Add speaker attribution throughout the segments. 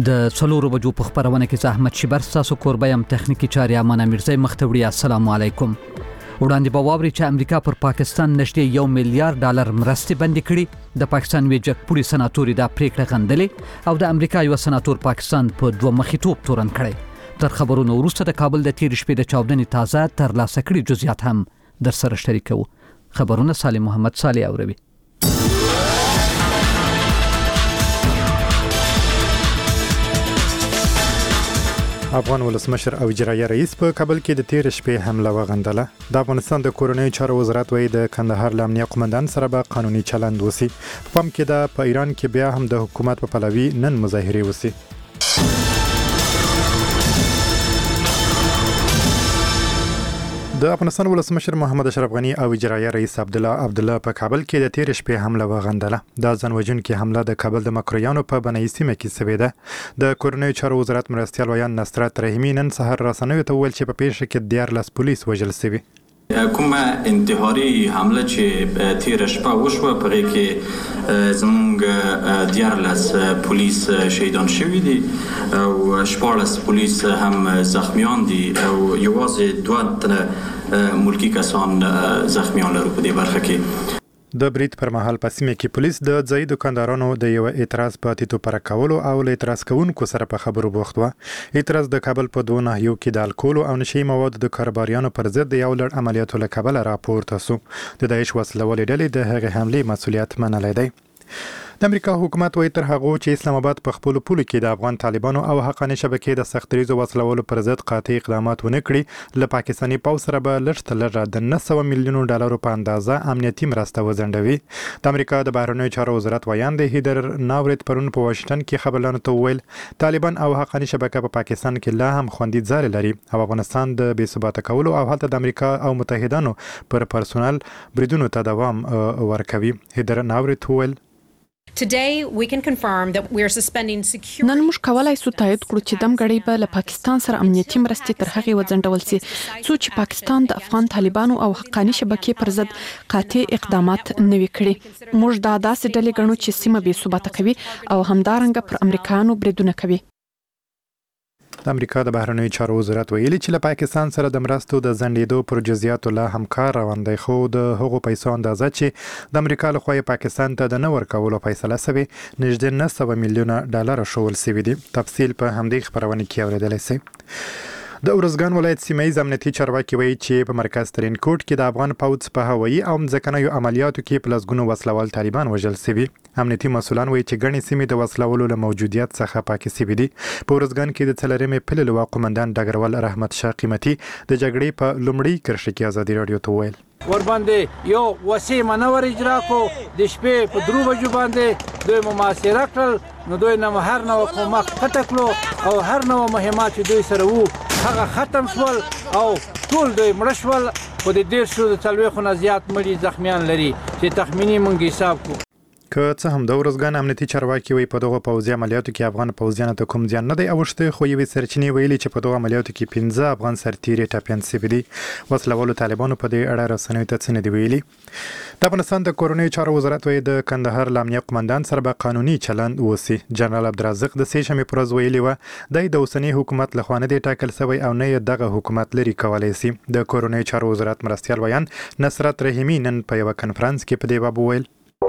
Speaker 1: د څلورو بجو په خبرونه کې زحمت شبر تاسو کوربه يم تخنیکی چاري امانه میرزای مختوړي السلام علیکم. وړاندې په واوري چې امریکا پر پاکستان نږدې $1 میلیارډ مرستې بندي کړي. د پاکستان ویجک پوری سناتوري دا پریکړه غندلې او د امریکا یو سناتور پاکستان په دوه مخیتوب تورن کړي. تر خبرونو وروسته د کابل د تیر شپې د چاودنې تازه تر لاسه کړي جزئیات هم در سره شریکو. خبرونه سالم محمد صالح اوروي.
Speaker 2: افغان ولسمشر او اجرایه رئیس په کابل کې د تیر شپې حمله وغندله. د افغانستان د کورنۍ چارو وزارت وایي د کندهار لامنیه قومندان سره به قانوني چلند وسی. په پام کې ده په ایران کې بیا هم د حکومت په پلوي نن مظاهره وسی. د افغانستان ولسمشر محمد اشرف غنی او اجرایه رئیس عبدالله په کابل کې د تیر شپې حمله وغندله. د ځانوژونکې حمله د کابل د مکرویانو په بنایي سیمه کې شوې ده. د کورنۍ چارو وزارت مرستیال ویان نصرت رحیمی نن سحر رسنیو ته ویل چې په پیښه کې 14 پولیس وژل شوي.
Speaker 3: کومه انتحاري حمله چې تیر شپه وشوه په کې زمونږ 14 پولیس شهیدان شوي دي او 14 پولیس هم زخمیان دي او یوازې 2 تنه ملکی کسان زخمیان لرو په دې برخه کې.
Speaker 2: د بریټ پر مهال په سیمه کې پولیس د ځای دکاندارانو د یو اعتراض په تیتو پر کولو او له اعتراض کوونکو سره په خبرو بوخت و. اعتراض د کابل په دوه ناحیو کې د الکول او نشي مواد د کاروباریانو پر ضد یو لړ عملیاتو له کابل راپورته شو. د داعش وسلوالې ډلې د هغه حمله مسؤلیت منلای دی. د امریکا حکومت وایي تر هغه چې اسلام آباد په خپل پولو کې د افغان طالبانو او حقاني شبکې د سختریزو وسلوالو پر ضد قاطع اقدامات ونه کړي له پاکستاني پوځ سره به لږ د $900 میلیون په اندازه امنیتي مرسته وځنډوي. د امریکا د بهرنیو چارو وزارت ویان دی هیدر ناورت پرون په واشنگټن کې خبرلانو ته ویل طالبان او حقاني شبکه په پاکستان کې لا هم خوندي ځای لري او افغانستان د بې ثباته کولو او حتی د امریکا او متحدانو پر پرسونل بریدونو ته دوام ورکوي. هیدر ناورت ویل
Speaker 4: Today we can confirm that we are suspending security.
Speaker 5: نن موږ کولای شو تایید کړو چې دمګړی به له پاکستان سره امنیتي مرستې تر هغه وځنډول شي چې پاکستان د افغان طالبانو او حقاني شبکې پر ضد قاطع اقدامات نه وکړي. موږ دا داسې ډلې ګڼو چې سیمه بې ثباته کوي او همدارنګه پر امریکایانو بریدونه کوي.
Speaker 2: د امریکا د بهرنیو چارو وزارت ویلي چې له پاکستان سره د مرستو د ځنډېدو پر جزئیاتو لا هم کار روان دی خو د هغو پیسو اندازه چې د امریکا له خوا پاکستان ته د نه ورکولو فیصله شوې نږدې $900 میلیون ښوول شوي دي. تفصیل په همدې خبرونه کې اورېدلی شئ. د ارزګان ولایت سیمه امنیتي چارواکي وایي چې په مرکز ترین کوټ کې د افغان پوځ په هوایي او ځمکنیو عملیاتو کې په لسګونو وسلوال طالبان وژل شوي. امنیتي مسؤلان وایي چې ګڼې سیمې د وسلوالو له موجودیت څخه پاکې شوي دي. په ارزګان کې د څلورمې پلې لواء قومندان ډګروال رحمت شاه قیمتي د جګړې په لومړۍ کرښه کې ازادي راډیو ته ویل
Speaker 6: ورباندې یو وسیع منور اجرا کو د شپې په 3 بجو باندې دوی محاصره کړل نو دوی نه هر نوع کومک کټکلو او هر نوع مهمات دوی سره وو هغه ختم شول او ټول دوی مړ شول. په دې 140 نه زیات مړي زخمیان لري چې تخمینی مونږ حساب کو.
Speaker 2: که څه هم د ارزګان امنیتي چارواکي وایي په دغه پوځي عملیاتو کې افغان پوځیانو ته کوم زیان نه دی اوښتی خو یوې سرچینې ویلي چې په دغه عملیاتو کې 15 افغان سرتیري ټپیان شوي دي. وسلوالو طالبانو په دې اړه رسنیو ته څه نه دي ویلي. د افغانستان د کورنیو چارو وزارت وایي د کندهار لامنیه قومندان سره به قانوني چلند وسی. جنرال عبدالرزاق د سې شنبې پر ورځ ویلي و د اوسني حکومت له خوا نه دی ټاکل شوی او نه یې دغه حکومت لري کولی شي. د کورنیو چارو وزارت مرستیال ویان نصرت رحیمی نن په یو کنفرانس کې په دې باب ویل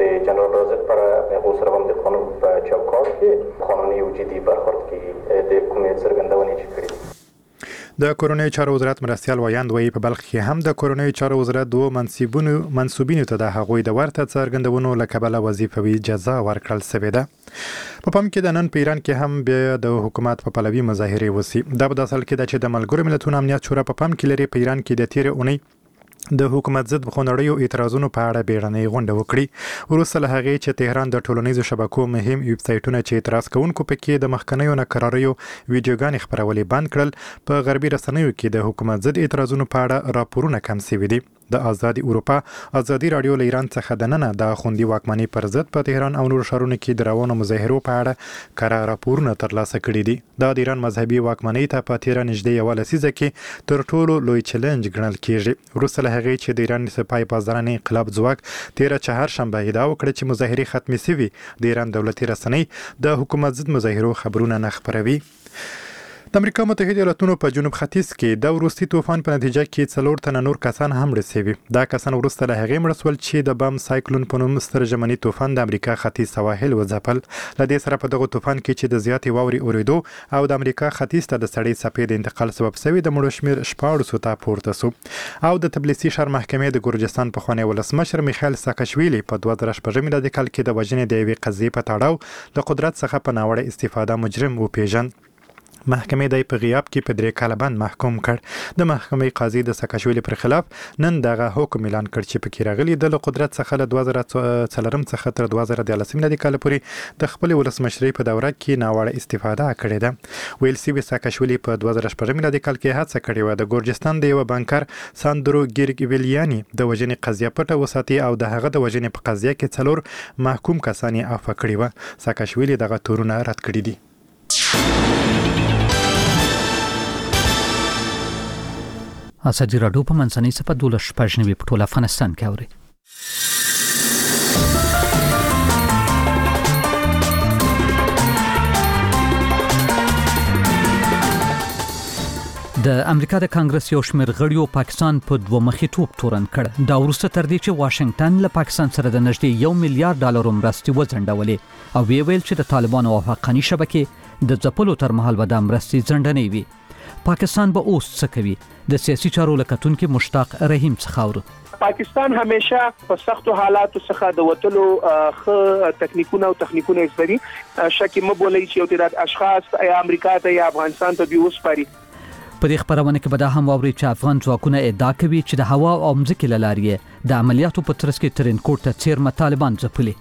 Speaker 2: د کورنیو چارو وزارت مرستیال ویاند وایي په بلخ کې هم د کورنیو چارو وزارت دوه منصوبینو ته د هغوی د ورته څرګندونو له کبله وظیفوي جزا ورکړل شوې ده. په پام کې د نن په ایران کې هم بیا د حکومت په پلوي مظاهرې وسی. دا په داسې حال کې ده چې د ملګرو ملتونو امنیت شورا په پام کې لري په ایران کې د تیر اونۍ د حکومت ضد خونړیو اعتراضونو په اړه بیړنۍ غونډه وکړي. وروسته له هغې چې تهران د ټولنیزو شبکو مهم ویب سایټونه چې اعتراض کوونکو پکې د مخکنیو ناکراریو ویډیوګانې خپرولې بند کړل په غربي رسنیو کې د حکومت ضد اعتراضونو په اړه راپورونه کم شوي دي. د آزادي اروپا آزادي رادیو له ایران څخه د ننه د خوندي واکمنۍ پر ضد په تهران او نور ښارونو کې د روانو مظاهرو په اړه کره راپورونه ترلاسه کړي دي. دا د ایران مذهبي واکمنۍ ته په تیره نږدې یوه لسیزه کې تر ټولو لوی چیلنج ګڼل کېږي. وروسته له هغې چې د ایران سپاه پاسداران انقلاب ځواک تیره چهارشنبه ادعا وکړه چې مظاهرې ختمې سوي، د ایران دولتي رسنۍ د حکومت ضد مظاهرو خبرونه نه خپروي. د امریکا متحده ایالاتونو په جنوب ختیځ کې د وروستي طوفان په نتیجه کې 4 تنه نور کسان هم مړه شوي. دا کسان وروسته له هغې مړه شول چې د بام سایکلون په نوم ستر ژمني طوفان د امریکا ختیځ سواحل وځپل. له دې سره په دغه طوفان کې چې د زیاتې واورې اورېدو او د امریکا ختیځ ته د سړې څپې د انتقال سبب شوی، د مړو شمېر 14 ته پورته شو. او د تبلیسي ښار محکمې د ګورجستان پخوانی ولسمشر میخایل ساکاشویلي په 2014 میلادي کال کې د وژنې د یوې قضیې په تړاو له قدرت څخه په ناوړه استفاده مجرم وپیژند. محکمې د په غیاب کې په 3 کاله باندې محکوم کړ. د محکمې قاضي د ساکاشویلي پر خلاف نن دغه حکم اعلان کړ چې پکې راغلي د قدرت څخه له 2004 څخه تر 2013 میلادي کال پورې د خپل ولسمشرۍ په دوره کې ناوړه استفاده کړې ده. ویل سوي ساکاشویلي په 2014 میلادي کال کې هڅه کړې و د ګورجستان د یو بانکر ساندرو ګیرګویلیانی د وژنې قضیه پټه وساتي او د هغه د وژنې په قضیه کې 4 محکوم کسان یې عفو کړي و. ساکاشویلي دغه تورونه رد کړي دي.
Speaker 1: ازادي راډیو په منځنۍ صفحه 12 په ټول افغانستان کې اوري. د امریکا د کانګرس یو شمېر غړیو پاکستان په دوه مخي توپ تورن کړ. دا وروسته تر دې چې واشنگټن له پاکستان سره د نږدې 1 میلیارډ ډالر مرستې وځنډولې او ویل چې د طالبانو او حقاني شبکې د ځپلو تر مهال به د مرستې ځنډنې وي. پاکستان به اوس څه کوي؟ د سیاسي چارو لکتونکو مشتاق رحیم څخه
Speaker 7: پاکستان همیشه په سختو حالاتو څخه د وټلو خ تکنیکونه او تخنیکونه زبري شکه مبولې چې یو تعداد اشخاص یا امریکا ته یا افغانستان ته بیوس پاري.
Speaker 1: په دې خبرونه کې به دا هم واوري چې افغان ځواکونه ادعا کوي چې د هوا او ځمکې له لارې د عملیاتو په ترڅ کې ترینکوټ ته څیرمه طالبان ځپلي.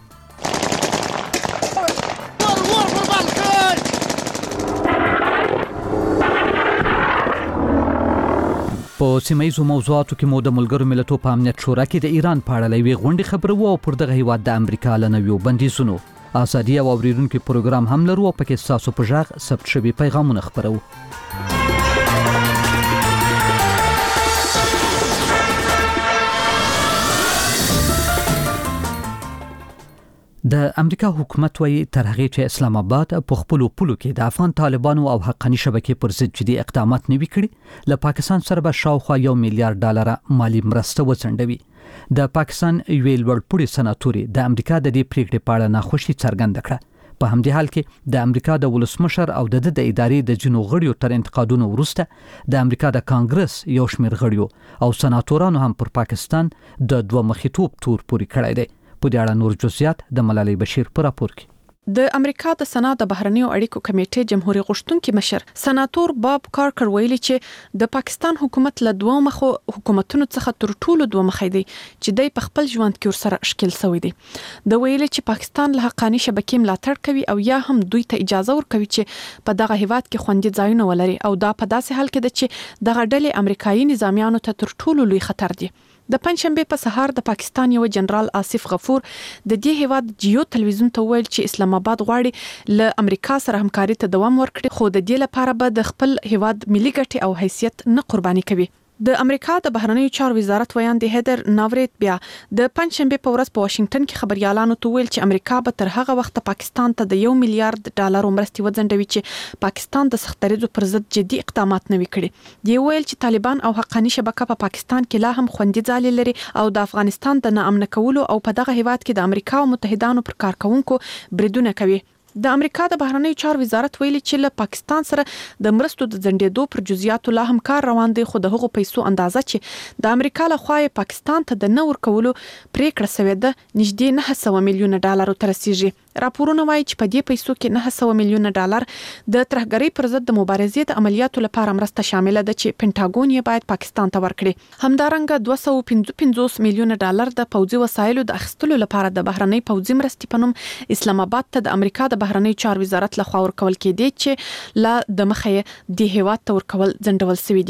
Speaker 1: په سیمایي موضوعاتو کې مو د ملګرو ملتونو په امنیت شورا کې د ایران په اړه لوي غونډه خبره وو او پر دغه هیواد د امریکا له نویو بندیزونو ازادي او اوریدونکو پروګرام هم لرو او پکې تاسو په ژغ ثبت شوی پیغامونه خبرو. د امریکا حکومت وایي تر هغه چې اسلام آباد په خپل پولو کې د افغان طالبانو او حقاني شبکې پر ضد جدي اقدامات نه وکړي، له پاکستان سره به شاوخوا 1 میلیارډ ډالر مالی مرسته وڅنډوي. د پاکستان یو لوړپوړي سناتوري د امریکا د دې پریکړې په اړه ناخوشي څرګنده کړه. په همدې حال کې د امریکا د ولسمشر او د ادارې د جنو غړیو تر انتقادونو وروسته د امریکا د کانګرس یو شمېر غړیو او سناتورانو هم پر پاکستان د دوه مخي توپ تور پوري کړی دی. په دې اړه نور جزئیات د ملالۍ بشیر پر راپور کې.
Speaker 5: د امریکا د سنا د بهرنیو اړیکو کمیټې جمهوریت غوښتونکي مشر سناتور باب کارکر ویلي چې د پاکستان حکومت له دوه مخو حکومتونو څخه تر ټولو دوه مخې دی چې د خپل ژوند کې سره شکل شوی دی. د ویلي چې پاکستان له حقاني شبکې ملاتړ کوي او یا هم دوی ته اجازه ورکوي چې په دغه هیواد کې خوندي ځایونه ولري او دا په داسې حال کې ده چې دغه ډلې امریکایي نظامیانو ته تر ټولو لوی خطر دي. د پنځشنبه په سهار د پاکستان یو جنرال آصف غفور د دې هیواد جیو تلویزیون ته ویل چې اسلام آباد غواړي له امریکا سره همکاري ته دوام ورکړي، خو د دې لپاره به د خپل هیواد ملي ګټې او حیثیت نه قرباني کوي. د امریکا د بهرنیو چارو وزارت ویاندې هیدر ناوريت بیا د پنځشنبه په ورځ په واشنگټن کې خبريالانو ته ویل چې امریکا به تر هغه وخت پاکستان ته د 1 میلیارډ ډالر مرستې وځنډوي چې پاکستان د سختریزو پر ضد جدي اقدامات نه وکړي. دی ویل چې طالبان او حقاني شبکه په پاکستان کې لا هم خوندي ځای لري او د افغانستان د ناامن کولو او په دغه هیواد کې د امریکا او متحدانو پر کارکونکو بریدونه کوي. د امریکا د بهرنیو چارو وزارت ویلي چې له پاکستان سره د مرستو د ځنډېدو پر جزئیاتو لا هم کار روان دی، خو د هغو پیسو اندازه چې د امریکا له خوا پاکستان ته د نه ورکولو پریکړه شوې ده نږدې 900 میلیونه ډالر ته رسیږي. راپورونه وایي چې په دې پیسو کې 900 میلیونه ډالر د ترهګرۍ پر ضد د مبارزې د عملیاتو لپاره مرسته شامل ده چې پینټاګون یې باید پاکستان ته ورکړي. همدارنګه 255 میلیونه ډالر د پوځي وسایلو د اخیستلو لپاره د بهرنۍ پوځي مرستې په نوم اسلام آباد ته د امریکا د بهرنۍ چارو وزارت لخوا ورکول کېدی چې لا د مخې د هیواد ته ورکول ځنډول شوی دی.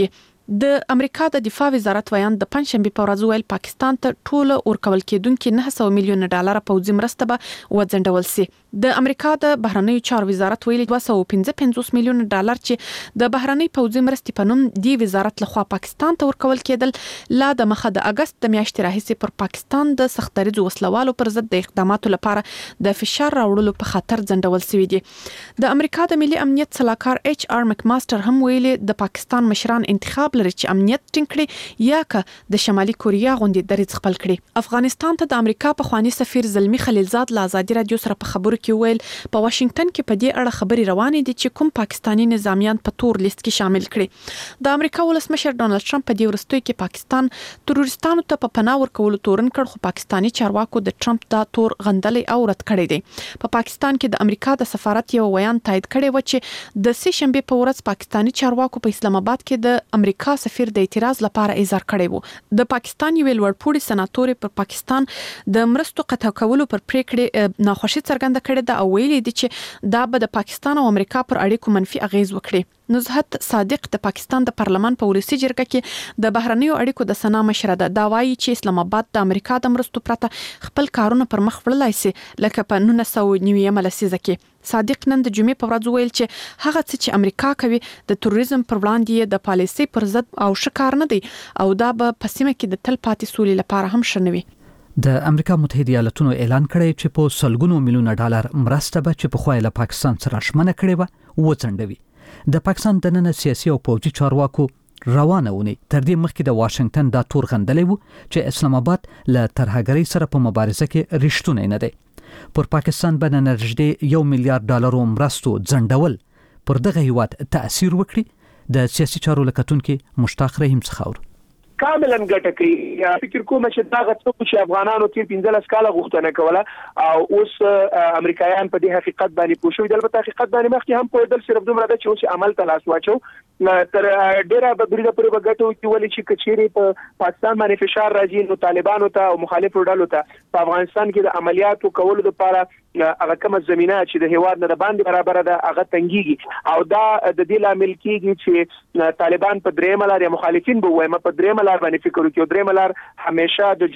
Speaker 5: د امریکا د دفاع وزارت ویان د پنځشنبه په ورځ ویل پاکستان ته ټول ورکول کېدونکو 900 میلیون ډالر پوځي مرسته به وځنډول شي. د امریکا د بهرنیو چارو وزارت ویلي 255 میلیون ډالر چې د بهرنی پوځي مرستې په نوم دی وزارت لخوا پاکستان ته ورکول کېدل لا د مخه د اگست د میاشتې راهیسې پر پاکستان د سختدریځ وسلوالو پر ضد د اقداماتو لپاره د فشار راوړلو په خاطر ځنډول شوی دی. د امریکا د ملي امنیت صلاحکار ایچ آر مکماستر هم ویلي د پاکستان مشران انتخاب لري چې امنیت ټینګ کړي یا که د شمالي کوریا غونډې دریځ خپل کړي. افغانستان ته د امریکا په خواني سفیر زلمی خلیلزاد له آزادي رادیو سره په خبرو کې ویل په واشنگټن کې په دې اړه خبري روانې دي چې کوم پاکستانی نظامیان په تور لیست کې شامل کړي. د امریکا ولسمشر ډونالد ټرمپ په دې ورستوي کې پاکستان تروریستانو ته په پناه ورکولو تورن کړ، خو پاکستانی چارواکو د ټرمپ دا تور غندلې او رد کړی دی. په پاکستان کې د امریکا د سفارت یو بیان تایید کړی و چې د سه شنبه په ورځ پاکستانی چارواکو په اسلام آباد کې د امریکا سفیر د اعتراض لپاره اظهار کړی وو. د پاکستان یو لوړپوړي سناتور پر پاکستان د مرستو قطع کولو پر پریکړې ناخوشي څرګنده کړې ده او ویلي دي چې دا به د پاکستان او امریکا پر اړیکو منفي اغیز وکړي. نزهت صادق د پاکستان د پارلمان په ولسی جرګه کې د بهرنیو اړیکو د سنا مشره ده. دا وایي چې اسلام آباد د امریکا د مرستو پرته خپل کارونه پر مخ وړلای شي لکه په 1990 لسیزه کې. صادق نن د جمعې په ورځ ویل چې هغه څه چې امریکا کوي د تروریزم پر وړاندې د پالیسي پر ضد او شکار نه دی او دا به په سیمه کې د تل پاتې سولې لپاره هم شنوي.
Speaker 1: د امریکا متحده ایالاتونو اعلان کړی چې په سلګونو میلیونه ډالر مرسته به چې په خوای له پاکستان سره شمنه کړي و وڅنډوي. د پاکستان د نن سیاسي او پوځي چارواکو روانه ونی تر دې مخکې د واشنگټن دا تور غندلې وو چې اسلام آباد له ترهګرۍ سره په مبارزه کې رښتونه نه دی. پر پاکستان باندې نږدې 1 میلیارډ ډالر مرستو ځنډول پر دغه هیواد تاثیر وکړي. د سیاسي چارو لکتونکو مشتاق رحیم څخه
Speaker 7: کاملا ګټه کوي. فکر کوم چې دا غوښتنه چې افغانانو تیر 15 کاله غوښتنه کوله او اوس امریکایان په دې حقیقت باندې پوښوي. د البته حقیقت باندې مخکې هم په دل صرف دومره ده چې اوس عمل ته لاس واچو تر ډیره به بریده پرې وګټو چې ولې چې کچيري په پاکستان باندې فشار راځي نو طالبانو ته او مخالفو ډلو ته په افغانستان کې د عملیاتو کولو لپاره هغه کومه زمينه چې د هیواد نه باندې برابر ده هغه تنګيږي او دا د دې لامل کېږي چې طالبان په درېم لار یا مخالفین به وایم په درېم لار باندې فکر وکړي. درېم لار همیشه د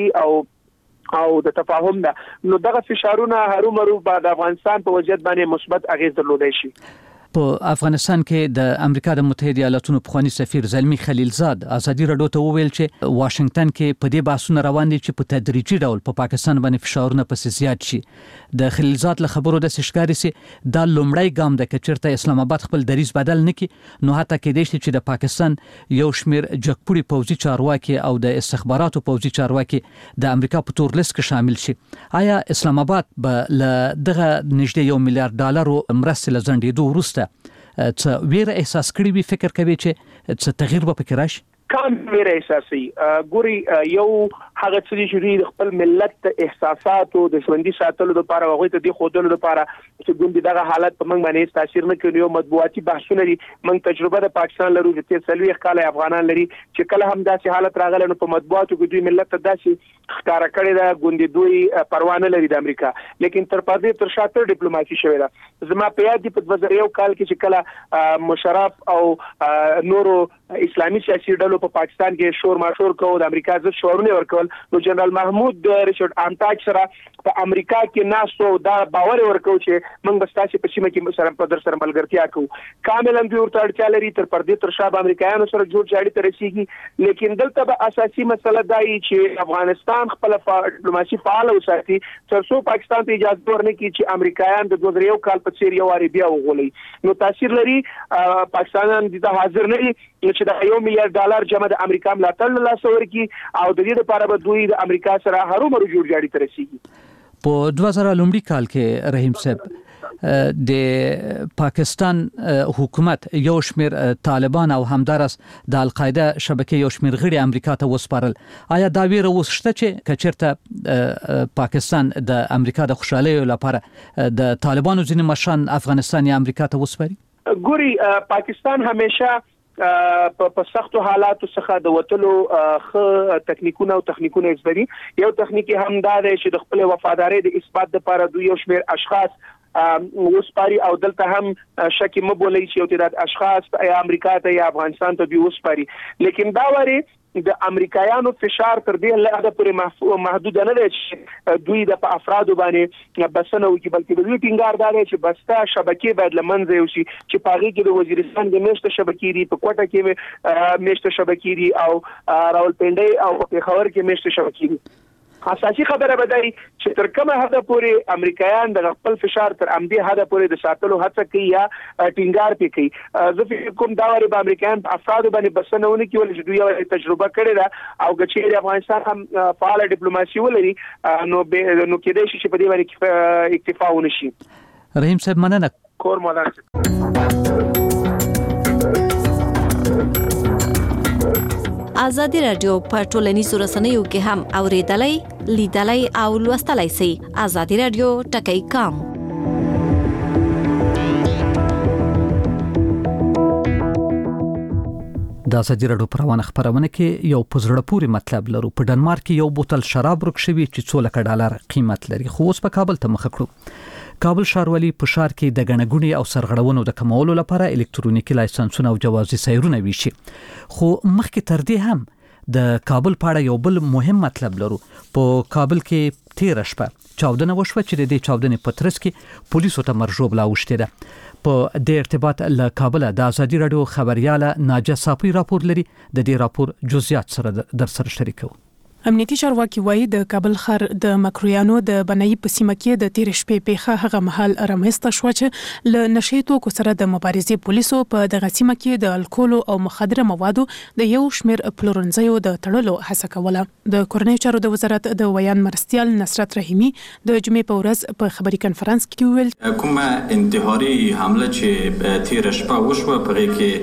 Speaker 7: جوړجاړي او د تفاهم ده. نو دغه فشارونه هرومرو د افغانستان په وضعیت باندې مثبت اغیز درلودای شي.
Speaker 1: په افغانستان کې د امریکا د متحده ایالاتونو پخوانی سفیر زلمی خلیلزاد آزادي رادیو ته وویل چې واشنگټن کې په دې بحثونه روان دي چې په تدریجي ډول په پاکستان باندې فشارونه پسې زیات شي. د خلیلزاد له خبرو د سشکاري سي د لومړی ګام د کچرته اسلام آباد خپل دریځ بدل نکي نو حتی کې دي چې د پاکستان یو شمیر جګپوري پوځي چارواکي او د استخباراتو پوځي چارواکي د امریکا په تور لیست کې شامل شي. آیا اسلام آباد به له دغه نږدې 1 میلیارډ ډالر مرستې لزندېدو وروسته څه ویره احساس کړی وي؟ فکر کوي چې څه تغییر به پکې راشي؟
Speaker 7: کم ویره احساسي ګوري یو هغه چې د خپل ملت احساساتو د ژوندۍ ساتلو لپاره هغه ته د خودلو لپاره چې ګوندې دغه حالت په موږ باندې تاثیر نه کوي. یو مطبوعاتي بحثونه دي. موږ تجربه د پاکستان لرو چې 30 کال افغانان لري چې کله هم داسې حالت راغله نو په مطبوعاتو کې دوی ملت ته داسې ښکارا کړی دا ګوندې دوی پروانه لري د امریکا. لیکن تر پدې تر شاته ډیپلوماسي شوې ده. زما په یاد دي په 2001 کال کې چې کله مشرف او نورو اسلامي سیاسي ډلو په پاکستان کې شور ماشور کوو د امریکا ضد شعارونه ورکول نو جنرال محمود ریچارډ آنټاج سره په امریکا کې ناسو دا باور ورکو چې موږ بس تاسو په سیمه کې سره په در سره ملګرتیا کوو. کاملا دوی ورته اړتیا لري تر پردې تر شاب امریکایانو سره جوړ جاړي ته رسیږي. لیکن دلته به اساسي مسله دا ای چې افغانستان خپل ډیپلوماسي فعال وساتي ترڅو پاکستان ته اجازه ورنکړي چې امریکایان د 2001 کال په څیر یو واری بیا وغولي. نو تاثیر لري پاکستانان د حاضر نه دي چې دا 1 میلیارډ ډالر جمع د امریکا ملاتړ له لاسه ورکړي او د دې لپاره به دوی د امریکا سره هرومرو جوړ جاړي ته رسیږي.
Speaker 1: په 2000 کال کې رحیم صاحب د پاکستان حکومت یو شمیر طالبان او همدارس د القاعده شبکې یو شمیر غړي امریکا ته وسپارل. آیا دا ویره وسشته چې کچرته پاکستان د امریکا د خوشحالۍ لپاره د طالبانو ځینې مشران افغانستان یا امریکا ته وسپاري؟
Speaker 7: ګوري پاکستان همیشه په سختو حالاتو څخه د وټلو خ تکنیکونه زبري. یو تکنیکی هم دا دی چې د خپل وفاداری د اثبات لپاره دوی یو شمیر اشخاص وسپاري او دلته هم شک مبولي چې یو تعداد اشخاص یا امریکا ته یا افغانستان ته دی وسپاري لیکن دا وری د امریکایانو فشار تر دې لږه پورې محدود نه دی چې دوی د افرادو باندې بسنه وکړي بلکې دوی ټینګار داري چې بسته شبکې باید لمنځه یوسي چې پاغي کې د وزیرستان د میشته شبکې دی په کوټه کې میشته شبکې دی او راولپنډي او په خبر کې میشته شبکې دی اساسي خبره بدای چې تر کومه حد پورې امریکایان د خپل فشار تر امدي حد پورې د ساتلو هڅه کوي یا ټینګار کوي زه فکر کوم دا وری به امریکایان افراد باندې بسنهونه کوي چې دوی یو تجربه کړې ده او چې افغانستان هم فعال ډیپلوماسي ولري نو کېدای شي چې په دې باندې اکتفا ونشي.
Speaker 1: رحیم صاحب مننه.
Speaker 7: کور مولا
Speaker 8: ازادي رادیو په ټولنیزو رسنیو کې هم اوریدلای لیدلای او لوستلای شئ. ازادي رادیو ټکی کام.
Speaker 1: د ازادي رادیو پروانه خبرونه کې یو پزړه پوری مطلب لرو. په ډنمارک کې یو بوتل شراب ورک شوی چې $200 قیمت لري خو اوس په کابل ته مخ کړو. کابل ښاروالي په ښار کې د غنغونی او سرغړونو د کمولو لپاره الکترونیکي لایسنسونه او جوازي سیرونه ویشي. خو مخکې تر دې هم د کابل په اړه یو بل مهم مطلب لرو. په کابل کې تیر شپه چاودنه وشوه چې د دې چاودنې په ترڅ کې پولیسو ته مرجوب لاوښته ده. په دې ارتباط له کابل د ازادي رادیو خبرياله ناجه صافي راپور لري. د دې راپور جزئیات سره در سره شریکو.
Speaker 5: امنیتي چارواکي وایي د کابل ښار د مکرویانو د بنایي په سیمه کې د تیر شپې پیښه هغه مهال رامنځته شوه چې له نشي توکو سره د مبارزې پولیسو په دغه سیمه کې د الکول او مخدره موادو د یو شمېر پلورنځیو د تړلو هڅه کوله. د کورنیو چارو د وزارت د ویان مرستيال نصرت رحیمی د جمعې په ورځ په خبري کانفرنس کې ویل
Speaker 3: کومه انتحاري حمله چې تیر شپه وشوه په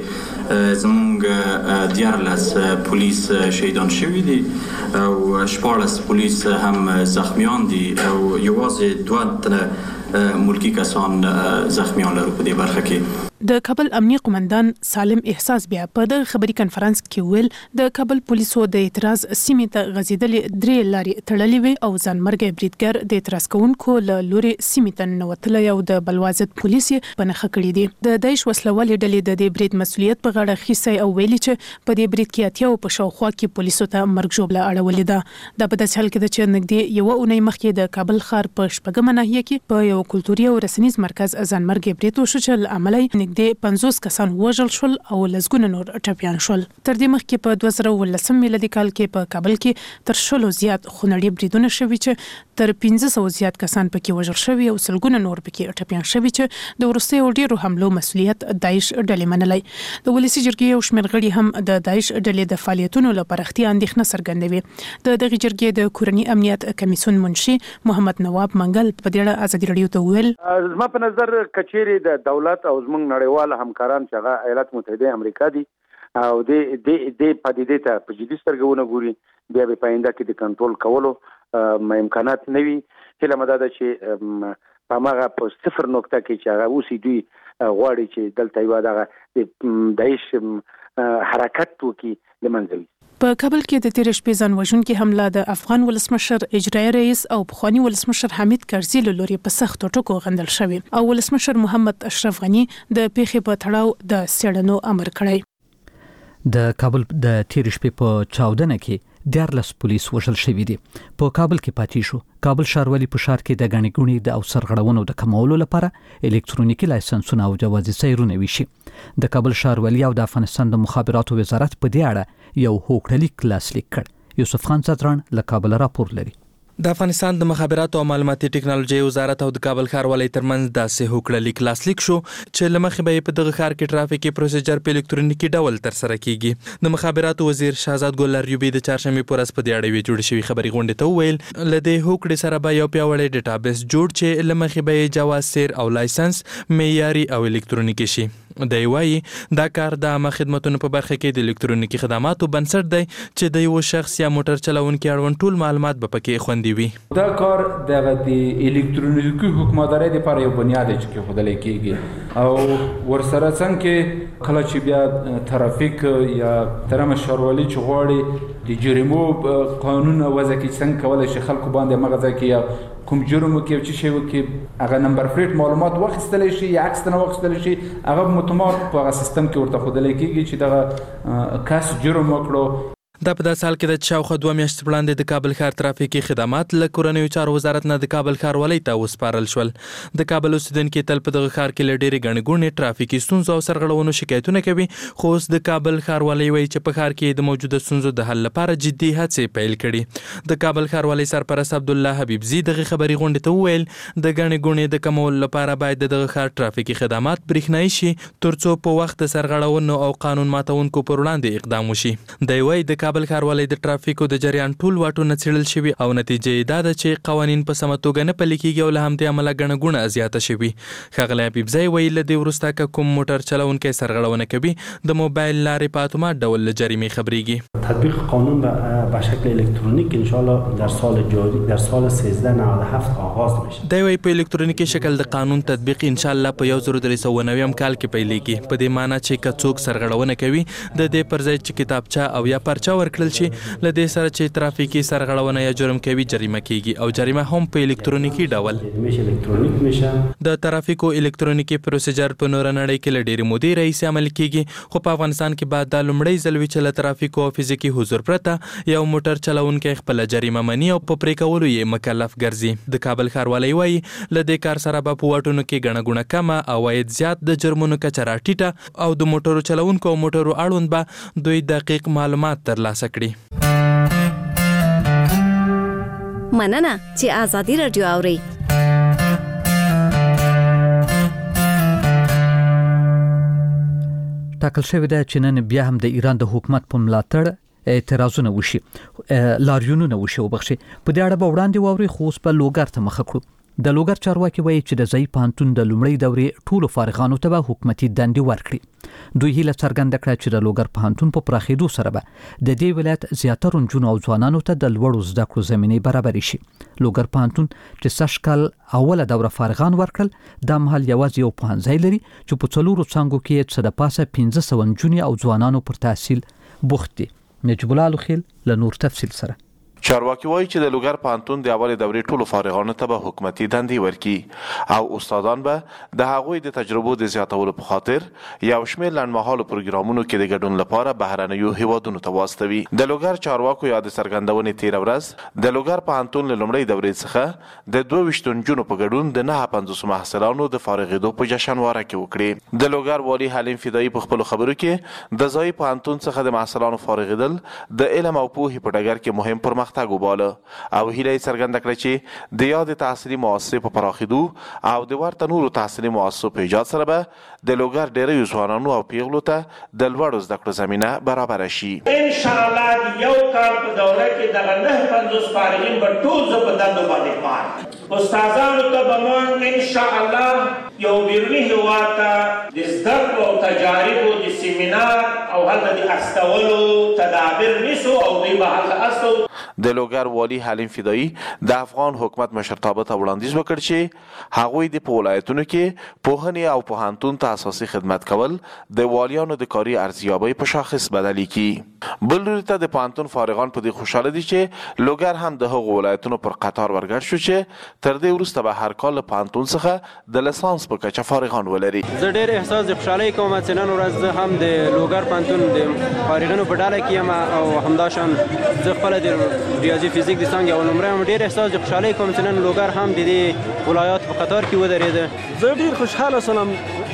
Speaker 3: کې زمونږ دیارلس پولیس شهیدان شوي دي او شپارس پولیس هم زخمیان دي او یوازې 2 تنه ملکی کسان زخمیان لرو په دې برخه کې.
Speaker 5: د کابل امنیه قومندان سالم احساس بیا په د خبري کانفرنس کې ویل د کابل پولیسو د اعتراض سیمې ته غځیدلې 3 لارې تړلې وي او ځانمرګي بریدګر د اعتراض کوونکو له لوري سیمې ته نوتل یو د بلوازت پولیس په نخښه کړې دي. د دایښ وسلوالې ډلې د دې برید مسولیت په غاړه خېسي او ویلي چې په دې برید کې اتیا په شاوخوا کې پولیسو ته مرګ ژوبله اړولې ده. د په داسې حال کې چې نږدې یو اونۍ مخکې د کابل ښار په شپږمه ناحیه کې په یو کلتوري او رسنیز مرکز ځانمرګي برید وشو چې عملي نږدې 50 کسان وژل شول او لزګونه نور ټپيان شول. تر دې مخکې په 2019 میلادي کال کې په کابل کې تر 100 زیات خونړي بریدونه شوي چې تر 1500 زیات کسان پکې وژل شوي او سلګونه نور پکې ټپيان شوي چې د وروستیو ډیرو حملو مسولیت داعش ډلې منلای. د ولسی جرګې او شمېر غړي هم د داعش ډلې د فعالیتونو لپاره اختیار اندېښنه څرګندوي. د دغه جرګې د کورنی امنیت کمیسیون منشي محمد نواب منګل په دې اړه ازادي رادیو ته ویل
Speaker 9: زما په نظر کچېری د دولت او زموږ نړیوال همکاران چې هغه ایالات متحده امریکا دي او د پدیدې ته په جدي سترګونه ګوري بیا په پاینده کې د کنټرول کولو امکانات نه وي. هله مدد چې په ماغه په 0 نقطه کې چې هغه اوسې دوی غواړي چې دلته یو دغه داعش حرکت وکړي لمنځوي.
Speaker 5: په کابل کې د تیر شپې ځان وژونکي حمله د افغان ولسمشر اجرایی رئیس او پخوانی ولسمشر حمید کرزي له لوري په سختو ټکو غندل شوی او ولسمشر محمد اشرف غنی د پیښې په تړاو د څېړنو امر کړی.
Speaker 1: د کابل د تیر شپې په چاودنه کې 14 پولیس وژل شوي دي. په کابل کې پاتې شو. کابل ښاروالي په ښار کې د غنغونی د او سرغړونو د کمولو لپاره الکترونیکي لایسنسونه او جوازي سیرونه ویشي. د کابل ښاروالي او د افغانستان د مخابراتو وزارت په دې اړه یو هوکړلیک لاسلیک کړ. یوسف خان صدران له کابل راپور لري.
Speaker 10: د افغانستان د مخابراتو او معلوماتي ټکنالوژي وزارت او د کابل ښاروالۍ ترمنځ داسې هوکړلیک لاسلیک شو چې لمخې به په دغه ښار کې ټرافیکي پروسیجر په الکترونیکي ډول تر سره کیږي. د مخابراتو وزیر شهزاد ګل اریوبی د چهارشنبه په ورځ په دې اړه جوړ شوی خبري غونډه ته ویل لدې هوکړې سره به یو پیاوړی ډیټابیس جوړ چې لمخې به جواز سیر او لایسنس معیاري او الکترونیکي شي. د وایي دا کار د عامه خدماتو په برخه کې د الکترونیکي خدماتو بنسټ دی چې د یو شخص یا موټر چلونکي اړوند ټول معلومات به پکې خوندي وي.
Speaker 11: دا کار د الکترونیکي حکومتدارۍ لپاره یو بنیاد چې خودلې کېږي
Speaker 6: او ورسره څنګه کله چې بیا ترافیک یا ترمه ښاروالي چې غواړي د جریمو قانون وضع کړي څنګه کولای شي خلکو باندې مغزه کې یا کوم جرم کې چې شی وکي هغه نمبر پلیټ معلومات واخیستل شي یا عکس نه واخیستل شي هغه اتومات په هغه سیستم کې ورته ښودل کېږي چې دغه کس جرم وکړو.
Speaker 10: دا په داسې حال کې د شاوخوا 2 میاشتې وړاندې د کابل ښار ترافیکي خدمات له کورنیو چارو وزارت نه د کابل ښاروالۍ ته وسپارل شول. د کابل اوسیدونکي تل په دغه ښار کې له ډېرې ګڼې ګوڼې ترافیکي ستونزو او سرغړونو شکایتونه کوي، خو اوس د کابل ښاروالۍ وایي چې په ښار کې د موجوده ستونزو د حل لپاره جدي هڅې پیل کړي. د کابل ښاروالۍ سرپرست عبدالله حبیبزي دغه خبري غونډې ته وویل د ګڼې ګوڼې د کمولو لپاره باید دغه ښار ترافیکي خدمات برېښنایي شي ترڅو په وخت د سرغړونو او قانون ماتونکو پر وړاندې اقدام وشي. دی وایي د کابل ښاروالۍ د ترافیکو د جریان ټول واټونه څېړل شوي او نتیجه دا ده چې قوانین په سمه توګه نه پلي کېږي او له همدې امله ګڼه ګوڼه زیاته شوي. ښاغلی حبیبزی وایي له دې وروسته که کوم موټر چلوونکی سرغړونه کوي د موبایل لارې په اتومات ډول له جریمې خبریږي.
Speaker 11: تطبیق قانون به شکل الکترونیک انشاءالله در سال جاری در سال 1397 آغاز میشه.
Speaker 10: دی وایي په الکترونیکي شکل د قانون تطبیق انشاءالله په 1390 کال کې پیلېږي. په دې معنی چې که څوک سرغړونه کوي د دې پر ځای چې کتابچه او یا پرچه ورکړل شي له دې سره چې ترافیکي سرغړونه یا جرم کوي جریمه کیږي او جریمه هم په الکترونیکي ډول
Speaker 11: میشه.
Speaker 10: د ترافیکو الکترونیکي پروسیجر په نور نړۍ کې له ډېرې مودې راهیسې عمل کیږي، خو په افغانستان کې بعد دا لومړی ځل وي چې له ترافیکو او فزیکي حضور پرته یو موټر چلوونکی خپله جریمه مني او په پرې کولو یې مکلف ګرځي. د کابل ښاروالۍ وایي له دې کار سره به په واټونو کې ګڼه ګوڼه کمه، عواید زیات، د جرمونو کچه راټیټه او د موټرو چلوونکو او موټرو اړوند به دوی دقیق معلومات ترلاسه کړي.
Speaker 8: مننه چې آزادي رادیو اوري.
Speaker 1: ټاکل شوې ده چې نن بیا هم د ایران د حکومت په ملاتړ اعتراضونه وشي، لاریونونه وشي وبخښي. په دې اړه به وړاندې واوري، خو اوس په لوګر ته مخه کړو. د لوګر چارواکي وایي چې د ځای پوهنتون د لومړۍ دورې ټولو فارغانو ته به حکومتي دندې ورکړي. دوی هیله څرګنده کړه چې د لوګر پوهنتون په پراخېدو سره به د دې ولایت زیاتره نجونو او ځوانانو ته د لوړو زده کړو زمینې برابرې شي. لوګر پوهنتون چې سږ کال اوله دوره فارغان ورکړل، دا مهال یوازې یو پوهنځی لري چې په 4 څانګو کې څه د پاسه 1500 نجونې او ځوانانو پر تحصیل بوخت دي. نجیب الله الخیل له نور تفصیل سره.
Speaker 12: چارواکي وایي چې د لوګر پوهنتون د اولې دورې ټولو فارغانو ته به حکومتي دندې ورکړي او استادان به د هغوی د تجربو د زیاتولو په خاطر یو شمېر لنډمهالو پروګرامونو کې د ګډون لپاره بهرنیو هیوادونو ته واستوي. د لوګر چارواکو یا د څرګندونې تېره ورځ د لوګر پوهنتون له لومړۍ دورې څخه د 22 نجونو په ګډون د 950 محصلانو د فارغېدو په جشنواره کې وکړي. د لوګر والي حلیم فدایي په خپلو خبرو کې د ځای پوهنتون څخه د محصلانو فارغېدل د علم او پوهې په ډګر کې مهم پرمختګ وباله او هیله یې څرګنده کړه چې د یاد تحصیلي مؤسسې په پراخېدو او د ورته نورو تحصیلي مؤسسو په ایجاد سره به د لوګر ډېریو ځوانانو او پیغلو ته د لوړو زده کړو زمینه برابره شي.
Speaker 13: انشاءالله یو کال په دوره کې دغه 950 فارغین به ټول زه په دندو باندې پار استادانو ته به موږ انشاءالله یو بیروني هېواد ته د زده کړو او تجاربو د سیمینار او هلته د استولو تدابیر نیسو او دوی به هلته استو.
Speaker 12: د لوګر والي حلیم فدایي د افغان حکومت مشرتابه ته وړاندیز وکړ چې هغوی د په ولایتونو کې پوهنې او پوهنتون ته اساسي خدمت کول د والیانو د کاري ارزیابۍ په شاخص بدلې کړي. بل لوري ته د پوهنتون فارغان په دې خوشحاله دي چې لوګر هم د هغو ولایتونو پر قطار ورګډ شو چې تر دې وروسته به هر کال له پوهنتون څخه د لیسانس په کچه فارغان ولري.
Speaker 14: زه ډېر احساس د خوشحالۍ کوم چې نن ورځ زه هم د لوګر پوهنتون د فارغینو په ډله کې یم او همداشان زه خپله د ریاضي فزیک د څانګې اول نمره یم. ډېر احساس د خوشحالۍ کوم چې نن لوګر هم د دې ولایاتو په قطار کې ودرېده.
Speaker 15: زه ډېر خوشحاله شوم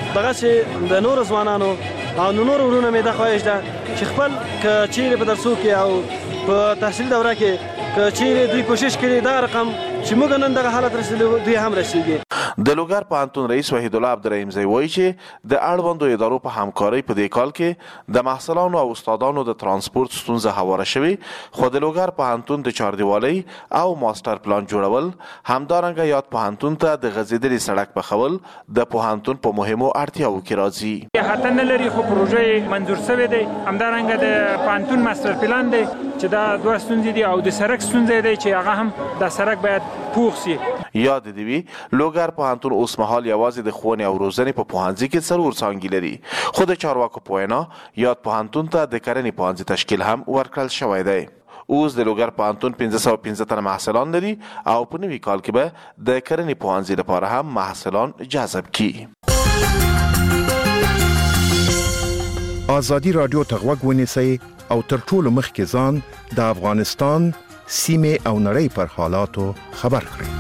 Speaker 15: دغسې د نورو ځوانانو او د نورو وروڼو مې دا خواهش ده چې خپل که چیرې په درسو کې او په تحصیل دوره کې که چیرې دوی کوشش کړي دا رقم چې موږ نن دغه حالت رسېدلي دوی هم رسېږي.
Speaker 12: د لوګر پوهنتون رئیس وحید الله عبدالرحیمزی وایي چې د اړوندو ادارو په همکارۍ په دې کال کې د محصلانو او استادانو د ترانسپورت ستونزه هواره شوې، خو د لوګر پوهنتون د چاردیوالۍ او ماستر پلان جوړول همدارنګه یاد پوهنتون ته د غځېدلې سړک پخول د پوهنتون په مهمو اړتیاوو کې راځي.
Speaker 16: احاطه نه لري خو پروژه منظور شوې دی، همدارنګه د پوهنتون ماستر پلان دی
Speaker 6: چې دا دوه ستونزې دي او د سړک ستونزې دی چې هغه هم د سړک باید پوخ شي.
Speaker 12: یاد دی وی لوګر پوهنتون اوس مهال یوازې د ښوونې او روزنې په پوهنځي کې څلور څانګې لري، خو د چارواکو په وینا یاد پوهنتون ته د کرنې پوهنځي تشکیل هم ورکړل شوی دی. اوس د لوګر پوهنتون 1515 تنه محصلان لري او په نوي کال کې به د کرنې پوهنځي لپاره هم محصلان جذب کړي.
Speaker 16: آزادی رادیو ته غوږ ونیسئ او تر ټولو مخکې ځان د افغانستان سیمې او نړۍ پر حالاتو خبر کړئ.